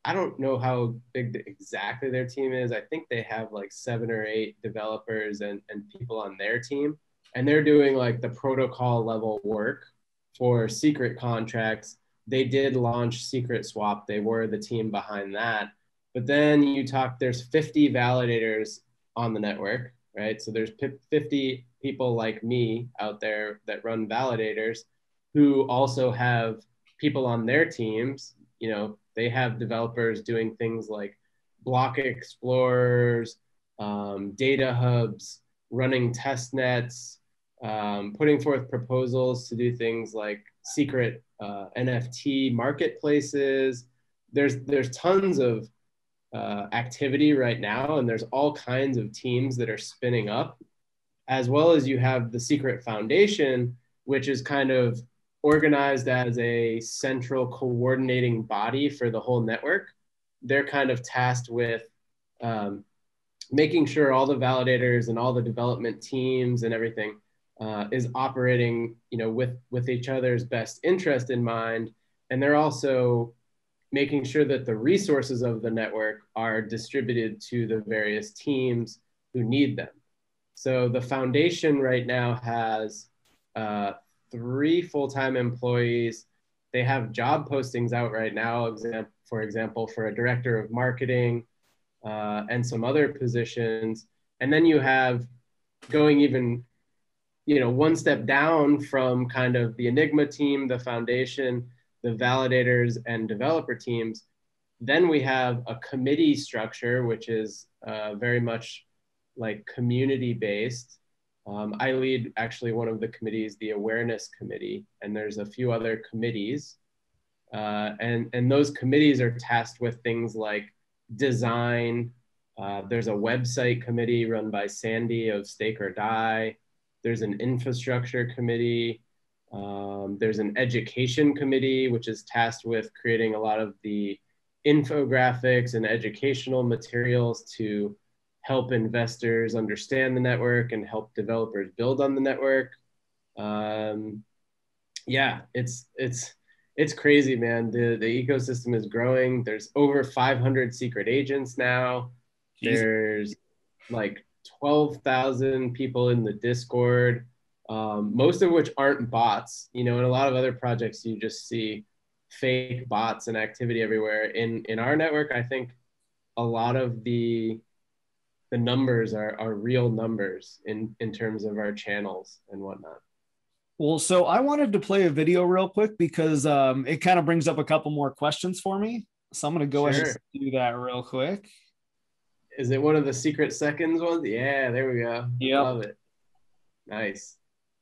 I don't know how big the, exactly their team is. I think they have like seven or eight developers and, and people on their team. And they're doing like the protocol level work for secret contracts. They did launch Secret Swap. They were the team behind that. But then you talk, there's fifty validators on the network, right? So there's fifty people like me out there that run validators who also have people on their teams. You know, they have developers doing things like block explorers, um, data hubs, running test nets, um, putting forth proposals to do things like secret uh, N F T marketplaces. There's, there's tons of uh, activity right now, and there's all kinds of teams that are spinning up, as well as you have the Secret Foundation, which is kind of organized as a central coordinating body for the whole network. They're kind of tasked with um, making sure all the validators and all the development teams and everything uh, is operating, you know, with, with each other's best interest in mind. And they're also making sure that the resources of the network are distributed to the various teams who need them. So the foundation right now has uh, three full-time employees. They have job postings out right now, for example, for a director of marketing uh, and some other positions. And then you have going even, you know, one step down from kind of the Enigma team, the foundation, the validators and developer teams. Then we have a committee structure, which is uh, very much like community-based. Um, I lead actually one of the committees, the awareness committee, and there's a few other committees. Uh, and, and those committees are tasked with things like design. Uh, there's a website committee run by Sandy of Stake or Die. There's an infrastructure committee. Um, there's an education committee, which is tasked with creating a lot of the infographics and educational materials to help investors understand the network and help developers build on the network. Um, yeah, it's it's it's crazy, man. The the ecosystem is growing. There's over five hundred secret agents now. Jeez. There's like twelve thousand people in the Discord, um, most of which aren't bots. You know, in a lot of other projects, you just see fake bots and activity everywhere. In in our network, I think a lot of the the numbers are, are real numbers in, in terms of our channels and whatnot. Well, so I wanted to play a video real quick because um, it kind of brings up a couple more questions for me. So I'm going to go sure. ahead and do that real quick. Is it one of the secret seconds ones? Yeah, there we go. Yep. Love it. Nice.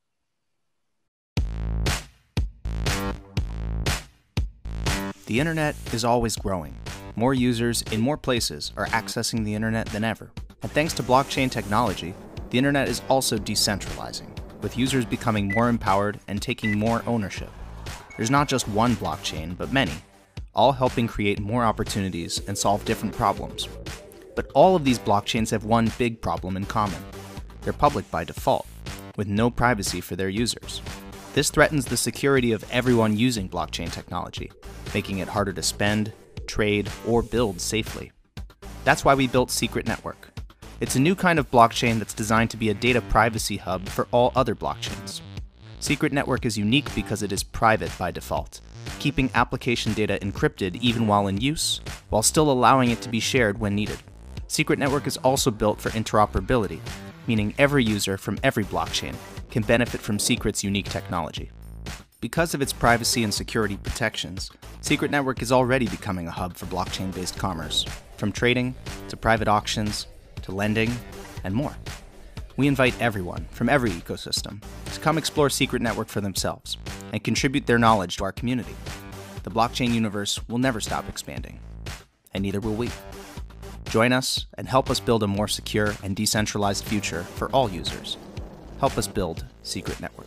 The internet is always growing. More users in more places are accessing the internet than ever. And thanks to blockchain technology, the internet is also decentralizing, with users becoming more empowered and taking more ownership. There's not just one blockchain, but many, all helping create more opportunities and solve different problems. But all of these blockchains have one big problem in common. They're public by default, with no privacy for their users. This threatens the security of everyone using blockchain technology, making it harder to spend, trade, or build safely. That's why we built Secret Network. It's a new kind of blockchain that's designed to be a data privacy hub for all other blockchains. Secret Network is unique because it is private by default, keeping application data encrypted even while in use, while still allowing it to be shared when needed. Secret Network is also built for interoperability, meaning every user from every blockchain can benefit from Secret's unique technology. Because of its privacy and security protections, Secret Network is already becoming a hub for blockchain-based commerce, from trading to private auctions to lending and more. We invite everyone from every ecosystem to come explore Secret Network for themselves and contribute their knowledge to our community. The blockchain universe will never stop expanding, and neither will we. Join us and help us build a more secure and decentralized future for all users. Help us build Secret Network.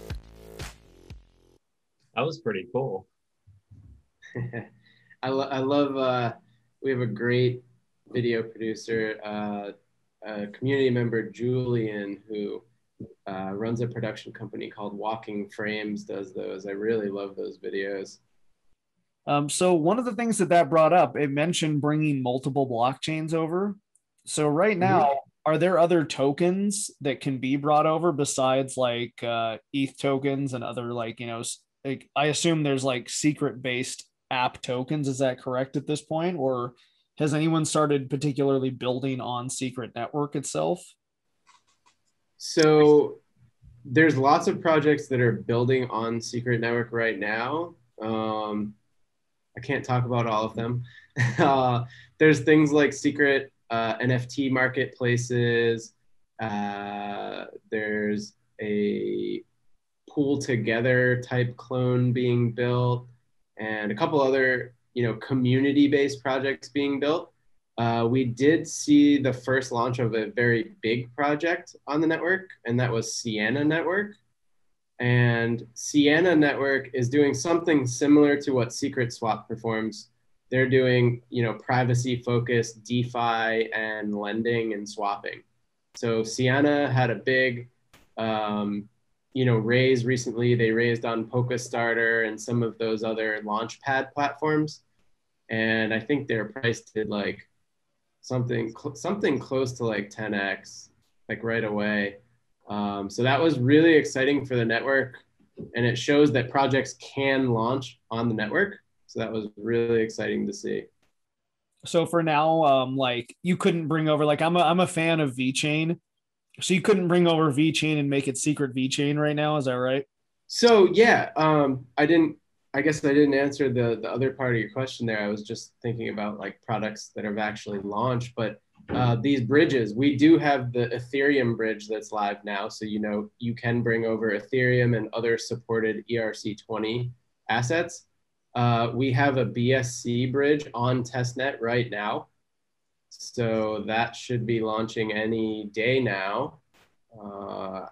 That was pretty cool. I, lo- I love, uh, we have a great video producer, uh, a community member, Julian, who uh, runs a production company called Walking Frames, does those. I really love those videos. Um, so one of the things that that brought up, it mentioned bringing multiple blockchains over. So right now, Mhm. are there other tokens that can be brought over besides like uh, E T H tokens and other like, you know, like I assume there's like secret based app tokens. Is that correct at this point? Or has anyone started particularly building on Secret Network itself? So there's lots of projects that are building on Secret Network right now. Um, I can't talk about all of them. uh, there's things like secret uh, N F T marketplaces. Uh, there's a pool together type clone being built, and a couple other, you know, community-based projects being built. Uh, we did see the first launch of a very big project on the network, and that was Sienna Network. And Sienna Network is doing something similar to what Secret Swap performs. They're doing, you know, privacy-focused DeFi and lending and swapping. So Sienna had a big, um, you know, raise recently. They raised on PokeStarter and some of those other launchpad platforms, and I think they're priced at like something something close to like ten x, like right away. Um, so that was really exciting for the network, and it shows that projects can launch on the network. So that was really exciting to see. So for now, um, like you couldn't bring over like I'm a I'm a fan of VeChain, so you couldn't bring over VeChain and make it secret VeChain right now. Is that right? So yeah, um, I didn't. I guess I didn't answer the the other part of your question there. I was just thinking about like products that have actually launched, but uh, these bridges, we do have the Ethereum bridge that's live now. So you know you can bring over Ethereum and other supported E R C twenty assets. Uh, we have a B S C bridge on testnet right now, so that should be launching any day now. Uh,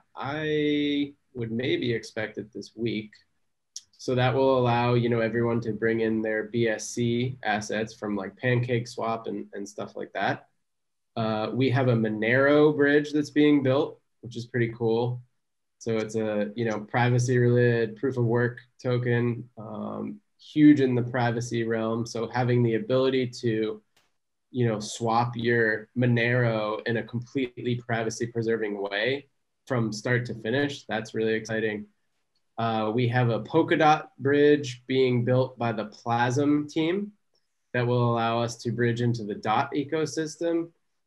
I would maybe expect it this week. So that will allow, you know, everyone to bring in their B S C assets from like PancakeSwap and, and stuff like that. Uh, we have a Monero bridge that's being built, which is pretty cool. So it's a, you know, privacy related proof of work token, um, huge in the privacy realm. So having the ability to, you know, swap your Monero in a completely privacy preserving way from start to finish, that's really exciting. Uh, we have a Polkadot bridge being built by the Plasm team that will allow us to bridge into the Dot ecosystem.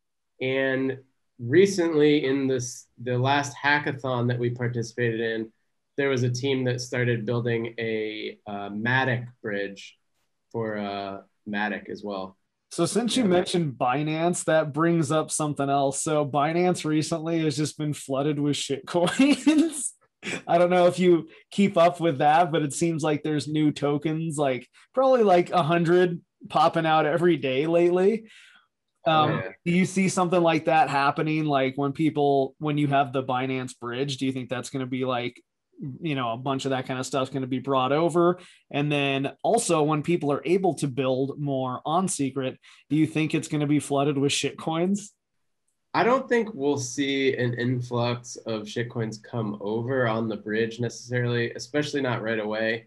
And recently in this, the last hackathon that we participated in, there was a team that started building a uh, Matic bridge for uh, Matic as well. So since you Yeah. mentioned Binance, that brings up something else. So Binance recently has just been flooded with shit coins. I don't know if you keep up with that, but it seems like there's new tokens, like probably like a hundred popping out every day lately. Um, Oh, yeah. Do you see something like that happening? Like when people, when you have the Binance bridge, do you think that's going to be like, you know, a bunch of that kind of stuff is going to be brought over? And then also when people are able to build more on Secret, do you think it's going to be flooded with shit coins? I don't think we'll see an influx of shitcoins come over on the bridge necessarily, especially not right away.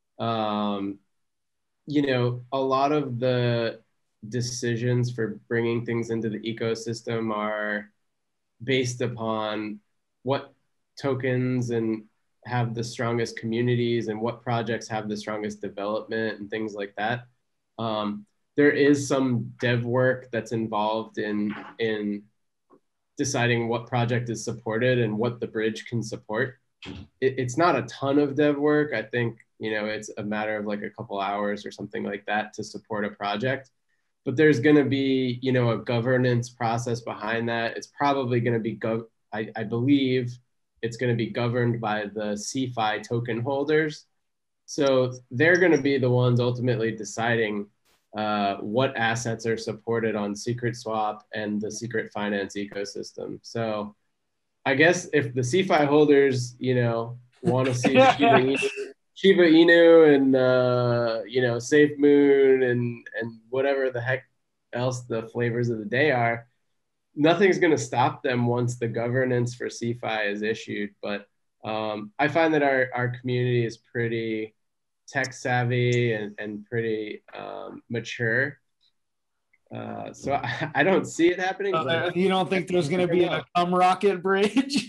Um, you know, a lot of the decisions for bringing things into the ecosystem are based upon what tokens and have the strongest communities and what projects have the strongest development and things like that. Um, there is some dev work that's involved in in deciding what project is supported and what the bridge can support. It, it's not a ton of dev work. I think, you know, it's a matter of like a couple hours or something like that to support a project. But there's going to be, you know, a governance process behind that. It's probably going to be, gov- I, I believe it's going to be governed by the C F I token holders. So they're going to be the ones ultimately deciding uh, what assets are supported on Secret Swap and the Secret Finance ecosystem. So I guess if the C F I holders, you know, want to see Shiba Inu, Shiba Inu and, uh, you know, Safe Moon and, and whatever the heck else the flavors of the day are, nothing's going to stop them once the governance for C F I is issued. But um, I find that our, our community is pretty tech savvy and, and pretty um, mature. Uh, so I, I don't see it happening. Uh, you don't think there's going to be a cum rocket bridge?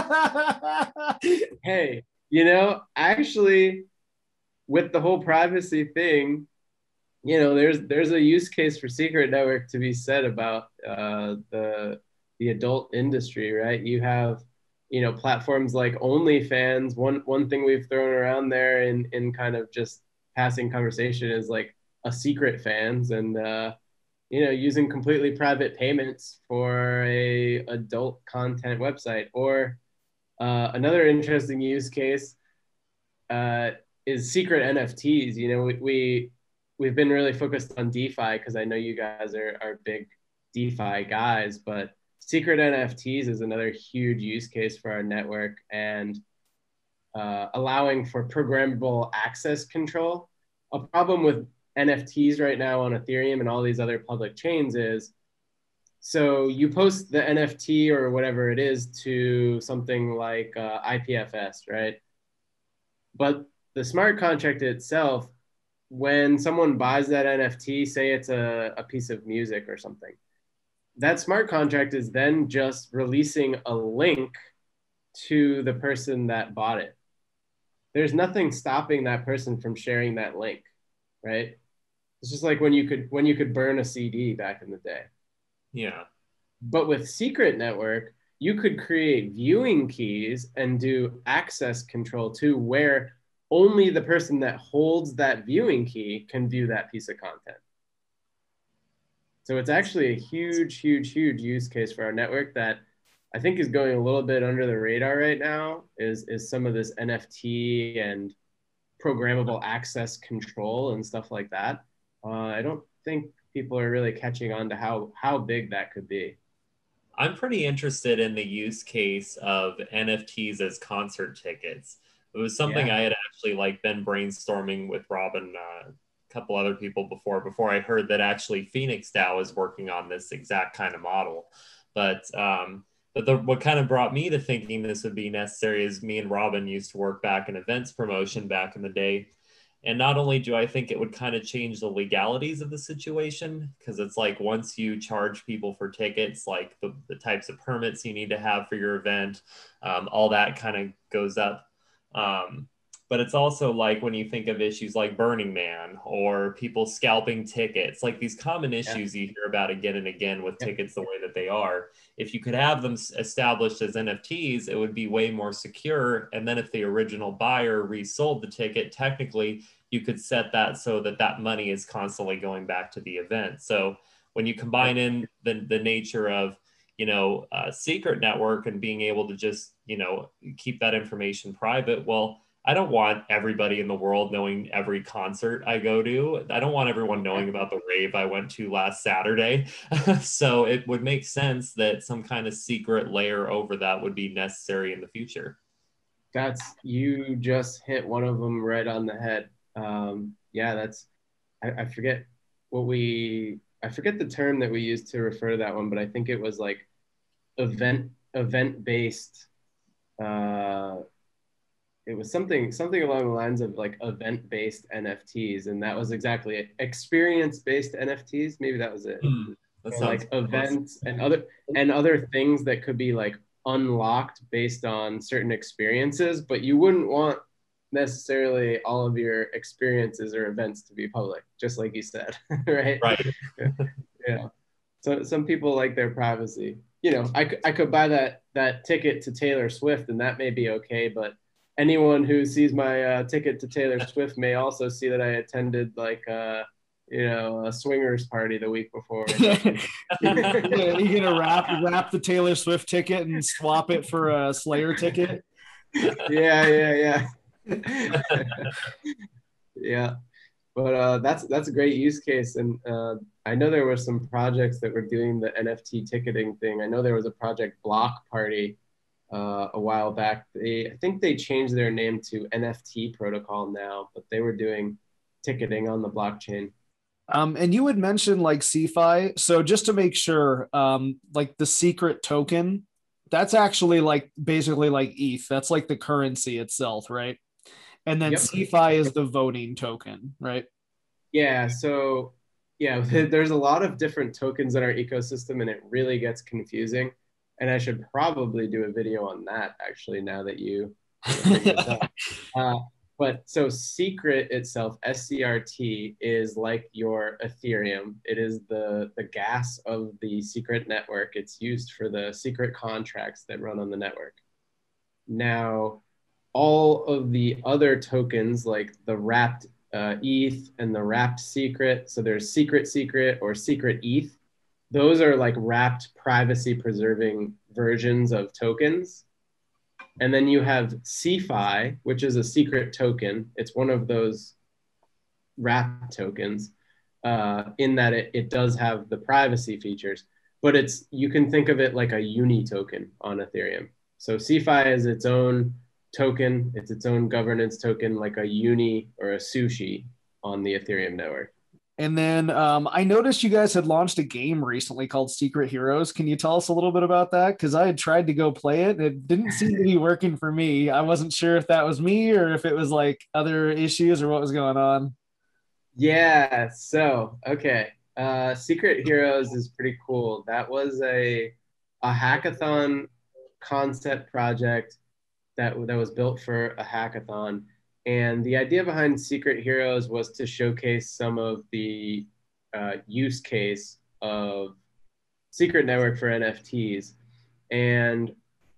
Hey, you know, actually, with the whole privacy thing, you know, there's there's a use case for Secret Network to be said about uh, the the adult industry, right? You have, you know, platforms like OnlyFans. One one thing we've thrown around there in in kind of just passing conversation is like a secret fans, and uh, you know, using completely private payments for a adult content website. Or uh, another interesting use case uh, is secret N F Ts. You know, we, we we've been really focused on DeFi because I know you guys are, are big DeFi guys, but secret N F Ts is another huge use case for our network, and uh, allowing for programmable access control. A problem with N F Ts right now on Ethereum and all these other public chains is, so you post the N F T or whatever it is to something like uh, I P F S, right? But the smart contract itself, when someone buys that N F T, say it's a, a piece of music or something, that smart contract is then just releasing a link to the person that bought it. There's nothing stopping that person from sharing that link, right? It's just like when you could when you could burn a C D back in the day. Yeah. But with Secret Network, you could create viewing keys and do access control too, where only the person that holds that viewing key can view that piece of content. So it's actually a huge, huge, huge use case for our network that I think is going a little bit under the radar right now, is, is some of this N F T and programmable access control and stuff like that. Uh, I don't think people are really catching on to how, how big that could be. I'm pretty interested in the use case of N F Ts as concert tickets. It was something yeah. I had actually like been brainstorming with Robin, uh, a couple other people before, before I heard that actually Phoenix DAO is working on this exact kind of model. But um, but the, what kind of brought me to thinking this would be necessary is me and Robin used to work back in events promotion back in the day. And not only do I think it would kind of change the legalities of the situation, because it's like once you charge people for tickets, like the, the types of permits you need to have for your event, um, all that kind of goes up. Um, but it's also like when you think of issues like Burning Man or people scalping tickets, like these common issues yeah. you hear about again and again with yeah. tickets the way that they are. If you could have them established as N F Ts, it would be way more secure. And then if the original buyer resold the ticket, technically you could set that so that that money is constantly going back to the event. So when you combine in the, the nature of, you know, a secret network and being able to just, you know, keep that information private, well, I don't want everybody in the world knowing every concert I go to. I don't want everyone knowing about the rave I went to last Saturday. So it would make sense that some kind of secret layer over that would be necessary in the future. That's, you just hit one of them right on the head. Um, yeah, that's, I, I forget what we, I forget the term that we used to refer to that one, but I think it was like event, event-based, uh, it was something something along the lines of like event-based N F Ts, and that was exactly it. Experience-based N F Ts, maybe that was it. Mm, that like events awesome. and other and other things that could be like unlocked based on certain experiences, but you wouldn't want necessarily all of your experiences or events to be public, just like you said, right? Right. Yeah. So some people like their privacy. You know, I, I could buy that that ticket to Taylor Swift, and that may be okay, but anyone who sees my uh, ticket to Taylor Swift may also see that I attended like uh, you know, a swingers party the week before. Yeah, you gonna wrap wrap the Taylor Swift ticket and swap it for a Slayer ticket. Yeah, yeah, yeah. Yeah, but uh, that's that's a great use case, and uh, I know there were some projects that were doing the N F T ticketing thing. I know there was a project Block Party uh, a while back. They, I think they changed their name to N F T Protocol now, but they were doing ticketing on the blockchain. Um, and you had mentioned like CeFi. So just to make sure, um, like the secret token, that's actually like basically like E T H. That's like the currency itself, right? And then Yep. CeFi is the voting token, right? Yeah. So yeah, there's a lot of different tokens in our ecosystem, and it really gets confusing. And I should probably do a video on that actually, now that you bring this up. Uh, but so Secret itself, S C R T, is like your Ethereum. It is the, the gas of the Secret network. It's used for the secret contracts that run on the network. Now, all of the other tokens like the wrapped uh, E T H and the wrapped secret, so there's secret secret or secret E T H, those are like wrapped privacy preserving versions of tokens. And then you have CeFi, which is a secret token. It's one of those wrapped tokens uh, in that it, it does have the privacy features, but it's, you can think of it like a uni token on Ethereum. So CeFi is its own token. It's its own governance token, like a uni or a sushi on the Ethereum network. And then um, I noticed you guys had launched a game recently called Secret Heroes. Can you tell us a little bit about that? Because I had tried to go play it and it didn't seem to be working for me. I wasn't sure if that was me or if it was like other issues or what was going on. Yeah, so, okay. Uh, Secret Heroes is pretty cool. That was a, a hackathon concept project that, that was built for a hackathon. And the idea behind Secret Heroes was to showcase some of the uh, use case of Secret Network for N F Ts. And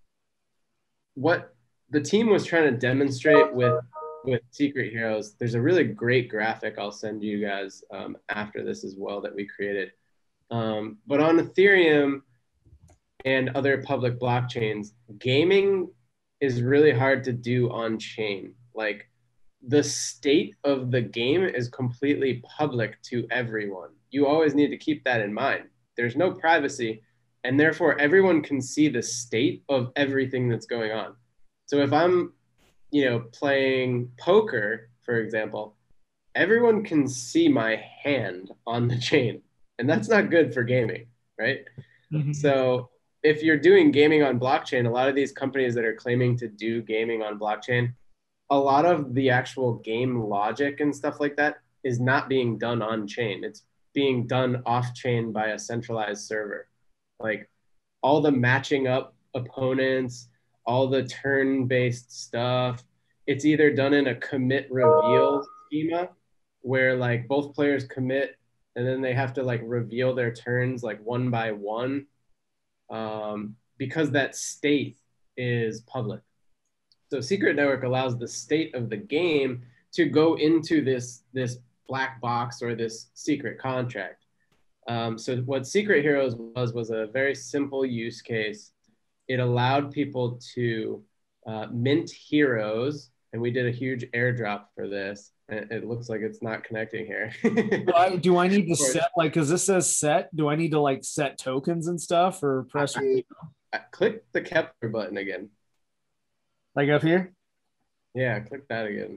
what the team was trying to demonstrate with, with Secret Heroes, there's a really great graphic I'll send you guys um, after this as well that we created. Um, but on Ethereum and other public blockchains, gaming is really hard to do on chain. Like, the state of the game is completely public to everyone. You always need to keep that in mind. There's no privacy, and therefore everyone can see the state of everything that's going on. So if I'm, you know, playing poker, for example, everyone can see my hand on the chain, and that's not good for gaming, right? Mm-hmm. So if you're doing gaming on blockchain, a lot of these companies that are claiming to do gaming on blockchain, a lot of the actual game logic and stuff like that is not being done on chain. It's being done off chain by a centralized server. Like all the matching up opponents, all the turn-based stuff, it's either done in a commit reveal schema where like both players commit and then they have to like reveal their turns like one by one um, because that state is public. So Secret Network allows the state of the game to go into this, this black box or this secret contract. Um, so what Secret Heroes was, was a very simple use case. It allowed people to uh, mint heroes, and we did a huge airdrop for this. And it looks like it's not connecting here. do, I, do I need to set, like, because this says set, do I need to like set tokens and stuff or press? I, I, I click the Kepler button again. Like up here? Yeah, click that again.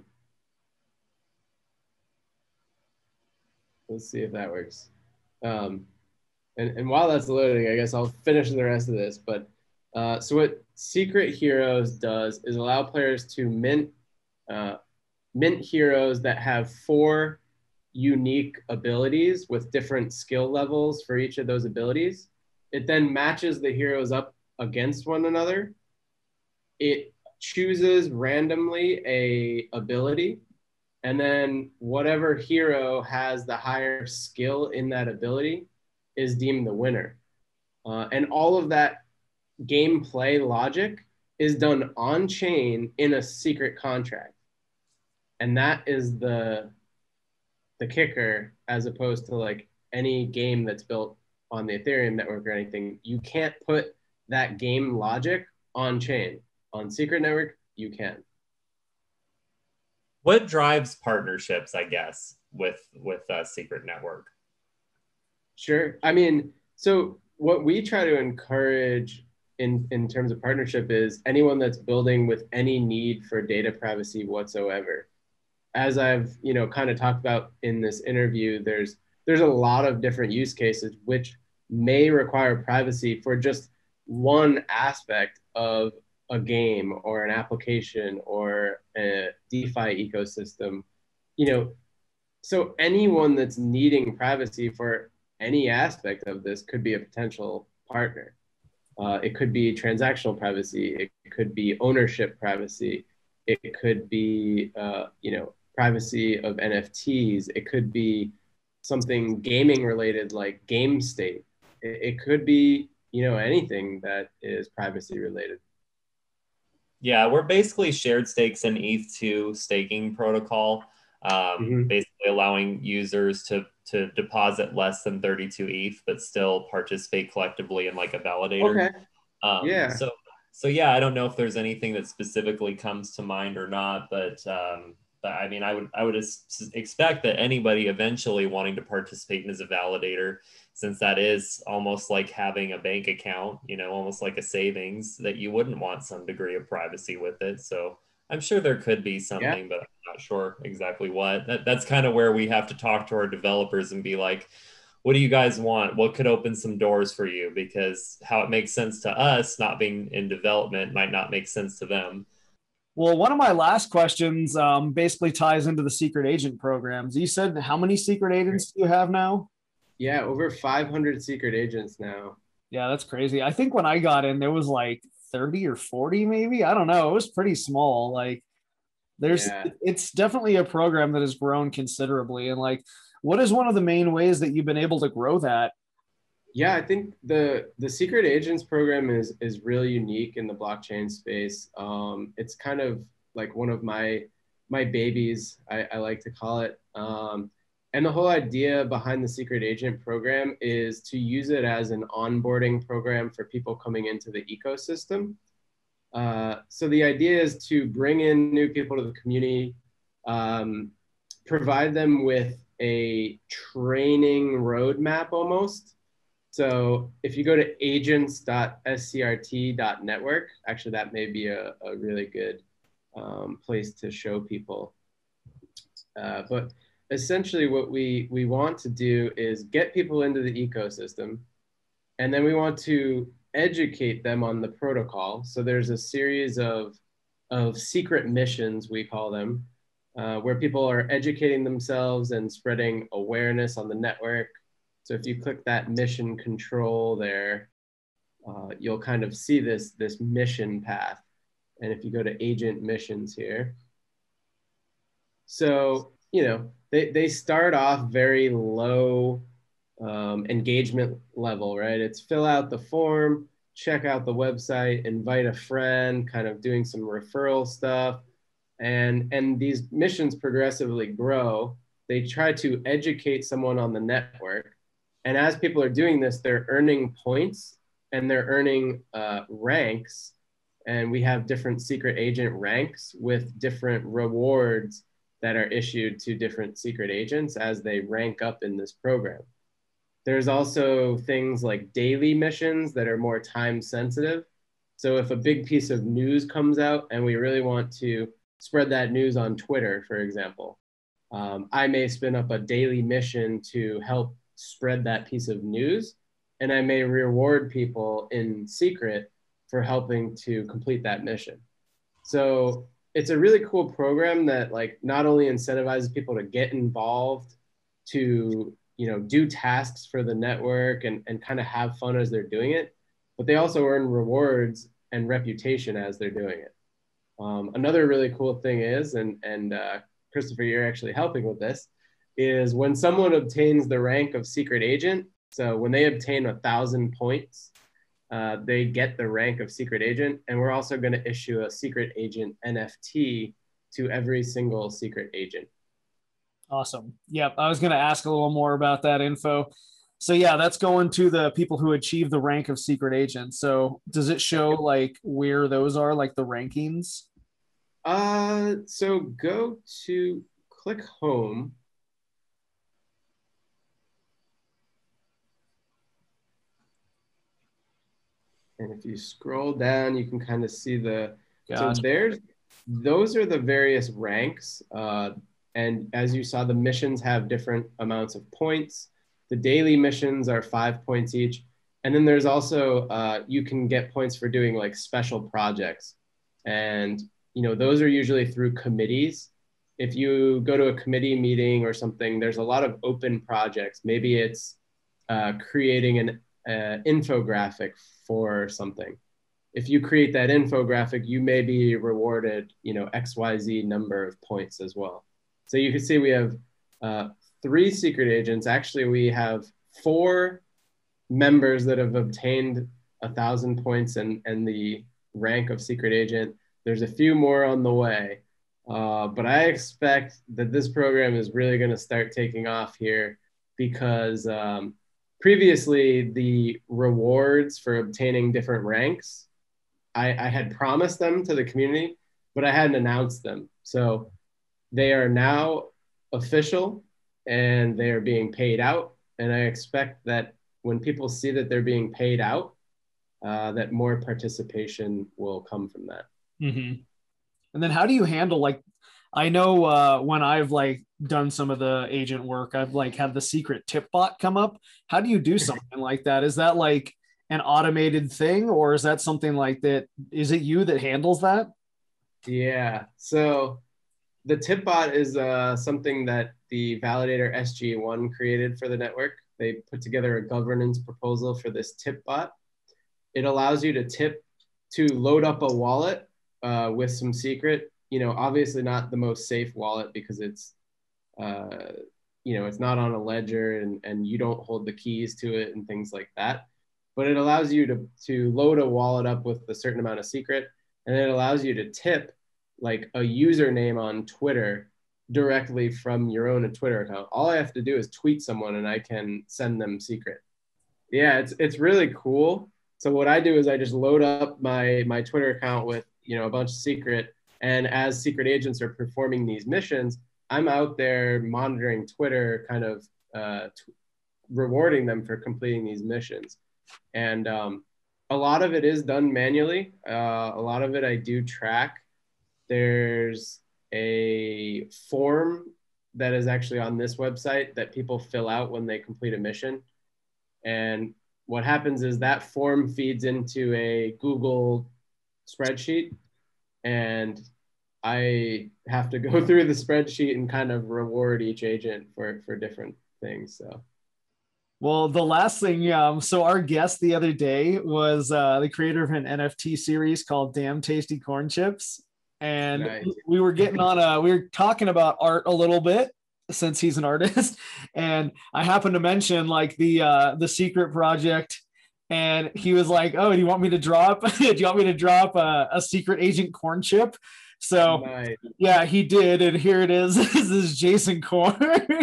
Let's see if that works. Um, and, and while that's loading, I guess I'll finish the rest of this. But uh, so what Secret Heroes does is allow players to mint, uh, mint heroes that have four unique abilities with different skill levels for each of those abilities. It then matches the heroes up against one another. It chooses randomly a ability, and then whatever hero has the higher skill in that ability is deemed the winner. Uh, and all of that gameplay logic is done on chain in a secret contract. And that is the, the kicker, as opposed to like any game that's built on the Ethereum network or anything. You can't put that game logic on chain. On Secret Network, you can. What drives partnerships, I guess, with with uh, Secret Network? Sure. I mean, so what we try to encourage in, in terms of partnership is anyone that's building with any need for data privacy whatsoever. As I've, you know, kind of talked about in this interview, there's there's a lot of different use cases which may require privacy for just one aspect of a game or an application or a DeFi ecosystem, you know, so anyone that's needing privacy for any aspect of this could be a potential partner. Uh, it could be transactional privacy. It could be ownership privacy. It could be, uh, you know, privacy of N F Ts. It could be something gaming related like game state. It, it could be, you know, anything that is privacy related. Yeah, we're basically shared stakes in E T H two staking protocol, um, mm-hmm. basically allowing users to to deposit less than thirty-two E T H, but still participate collectively in like a validator. Okay. Um, yeah. So, so yeah, I don't know if there's anything that specifically comes to mind or not, but um, but I mean, I would I would expect that anybody eventually wanting to participate as a validator, since that is almost like having a bank account, you know, almost like a savings, that you wouldn't want some degree of privacy with it. So I'm sure there could be something, yeah. but I'm not sure exactly what. That, that's kind of where we have to talk to our developers and be like, what do you guys want? What could open some doors for you? Because how it makes sense to us, not being in development, might not make sense to them. Well, one of my last questions um, basically ties into the secret agent programs. You said, how many secret agents do you have now? Yeah, over five hundred secret agents now. Yeah, that's crazy. I think when I got in, there was like thirty or forty maybe. I don't know. It was pretty small. Like there's, yeah. It's definitely a program that has grown considerably. And like, what is one of the main ways that you've been able to grow that? Yeah, I think the the secret agents program is is really unique in the blockchain space. Um, it's kind of like one of my my babies, I, I like to call it. Um, and the whole idea behind the secret agent program is to use it as an onboarding program for people coming into the ecosystem. Uh, so the idea is to bring in new people to the community, um, provide them with a training roadmap almost. So if you go to agents dot S C R T dot network, actually that may be a, a really good um, place to show people. Uh, but essentially what we, we want to do is get people into the ecosystem, and then we want to educate them on the protocol. So there's a series of, of secret missions, we call them, uh, where people are educating themselves and spreading awareness on the network. So if you click that mission control there, uh, you'll kind of see this, this mission path. And if you go to agent missions here, so, you know, they, they start off very low um, engagement level, right? It's fill out the form, check out the website, invite a friend, kind of doing some referral stuff. And, and these missions progressively grow. They try to educate someone on the network. And as people are doing this, they're earning points and they're earning uh, ranks. And we have different secret agent ranks with different rewards that are issued to different secret agents as they rank up in this program. There's also things like daily missions that are more time sensitive. So if a big piece of news comes out and we really want to spread that news on Twitter, for example, um, I may spin up a daily mission to help spread that piece of news, and I may reward people in secret for helping to complete that mission. So it's a really cool program that like not only incentivizes people to get involved, to, you know, do tasks for the network and, and kind of have fun as they're doing it, but they also earn rewards and reputation as they're doing it. Um, another really cool thing is, and, and uh, Christopher, you're actually helping with this, is when someone obtains the rank of secret agent, so when they obtain a thousand points, uh, they get the rank of secret agent, and we're also going to issue a secret agent N F T to every single secret agent. Awesome. Yep, I was going to ask a little more about that info. So yeah, that's going to the people who achieve the rank of secret agent. So does it show like where those are, like the rankings? Uh, so go to click home. And if you scroll down, you can kind of see the, gotcha. So there's, those are the various ranks. Uh, and as you saw, the missions have different amounts of points. The daily missions are five points each. And then there's also, uh, you can get points for doing like special projects. And, you know, those are usually through committees. If you go to a committee meeting or something, there's a lot of open projects. Maybe it's uh, creating an uh, infographic for something. If you create that infographic, you may be rewarded, you know, X Y Z number of points as well. So you can see we have uh, three secret agents. Actually, we have four members that have obtained a thousand points and, and the rank of secret agent. There's a few more on the way, uh, but I expect that this program is really going to start taking off here because um, previously the rewards for obtaining different ranks, I, I had promised them to the community, but I hadn't announced them. So they are now official and they are being paid out. And I expect that when people see that they're being paid out, uh, that more participation will come from that. Mm-hmm. And then how do you handle, like, I know uh, when I've like done some of the agent work, I've like had the secret tip bot come up. How do you do something like that? Is that like an automated thing, or is that something like that? Is it you that handles that? Yeah. So the tip bot is uh, something that the validator S G one created for the network. They put together a governance proposal for this tip bot. It allows you to tip to load up a wallet uh, with some secret, you know, obviously not the most safe wallet because it's, uh, you know, it's not on a ledger and, and you don't hold the keys to it and things like that. But it allows you to, to load a wallet up with a certain amount of secret, and it allows you to tip like a username on Twitter directly from your own Twitter account. All I have to do is tweet someone and I can send them secret. Yeah, it's it's really cool. So what I do is I just load up my my Twitter account with, you know, a bunch of secret, and as secret agents are performing these missions, I'm out there monitoring Twitter, kind of uh, t- rewarding them for completing these missions. And um, a lot of it is done manually. Uh, a lot of it I do track. There's a form that is actually on this website that people fill out when they complete a mission. And what happens is that form feeds into a Google spreadsheet, and I have to go through the spreadsheet and kind of reward each agent for, for different things. So. Well, the last thing, um, so our guest the other day was uh, the creator of an N F T series called Damn Tasty Corn Chips. And nice. we were getting on a, we were talking about art a little bit since he's an artist. And I happened to mention like the, uh, the secret project. And he was like, oh, do you want me to drop, do you want me to drop a, a secret agent corn chip? So nice. Yeah, he did. And here it is. This is Jason Corn.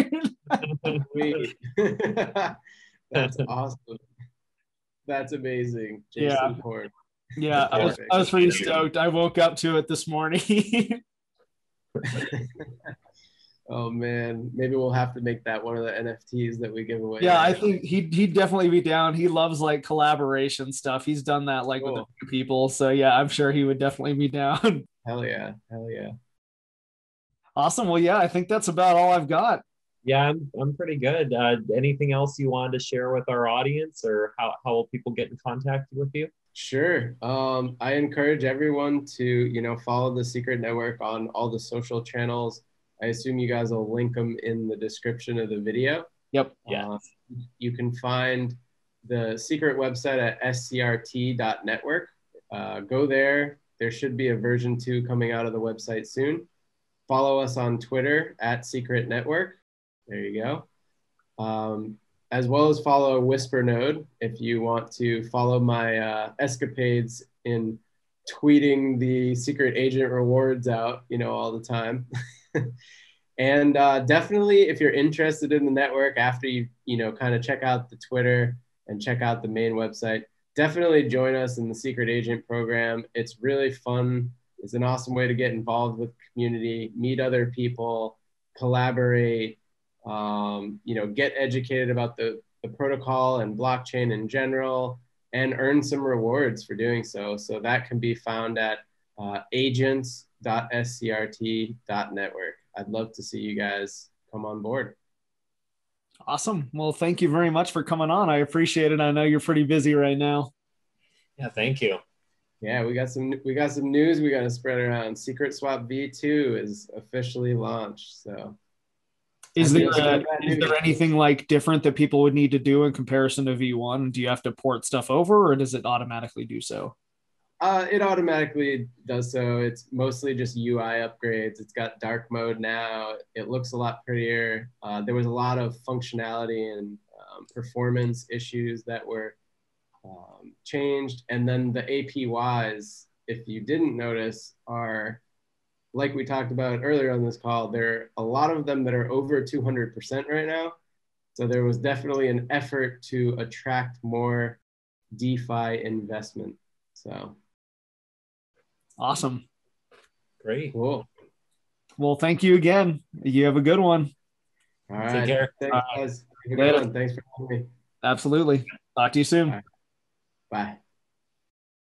That's awesome. That's amazing. Jason yeah. Corn. Yeah, I was, I was pretty stoked. I woke up to it this morning. Oh man, maybe we'll have to make that one of the N F Ts that we give away. Yeah, I think he'd, he'd definitely be down. He loves like collaboration stuff. He's done that like cool. with a few people. So yeah, I'm sure he would definitely be down. Hell yeah. Hell yeah. Awesome. Well, yeah, I think that's about all I've got. Yeah, I'm, I'm pretty good. Uh, anything else you wanted to share with our audience, or how, how will people get in contact with you? Sure. Um, I encourage everyone to, you know, follow the Secret Network on all the social channels. I assume you guys will link them in the description of the video. Yep. Yeah. Uh, you can find the secret website at S C R T dot network. Uh, go there. There should be a version two coming out of the website soon. Follow us on Twitter at Secret Network. There you go. Um, as well as follow Whispernode if you want to follow my uh, escapades in tweeting the secret agent rewards out, you know, all the time. And uh, definitely, if you're interested in the network after you, you know, kind of check out the Twitter and check out the main website, definitely join us in the Secret Agent program. It's really fun. It's an awesome way to get involved with the community, meet other people, collaborate, um, you know, get educated about the, the protocol and blockchain in general, and earn some rewards for doing so. So that can be found at uh, agents dot S C R T dot network. I'd love to see you guys come on board. Awesome. Well, thank you very much for coming on. I appreciate it. I know you're pretty busy right now. Yeah, thank you. Yeah, we got some we got some news we got to spread around. Secret Swap V two is officially launched. So is Time there to spread uh, that is news. there anything like different that people would need to do in comparison to V one? Do you have to port stuff over, or does it automatically do so? Uh, it automatically does so. It's mostly just U I upgrades. It's got dark mode now. It looks a lot prettier. Uh, there was a lot of functionality and um, performance issues that were um, changed. And then the A P Ys, if you didn't notice, are, like we talked about earlier on this call, there are a lot of them that are over two hundred percent right now. So there was definitely an effort to attract more DeFi investment. So. Awesome. Great. Cool. Well, thank you again. You have a good one. All right. Take care. Thanks, guys. Have a good Later. one. Thanks for having me. Absolutely. Talk to you soon. All right. Bye.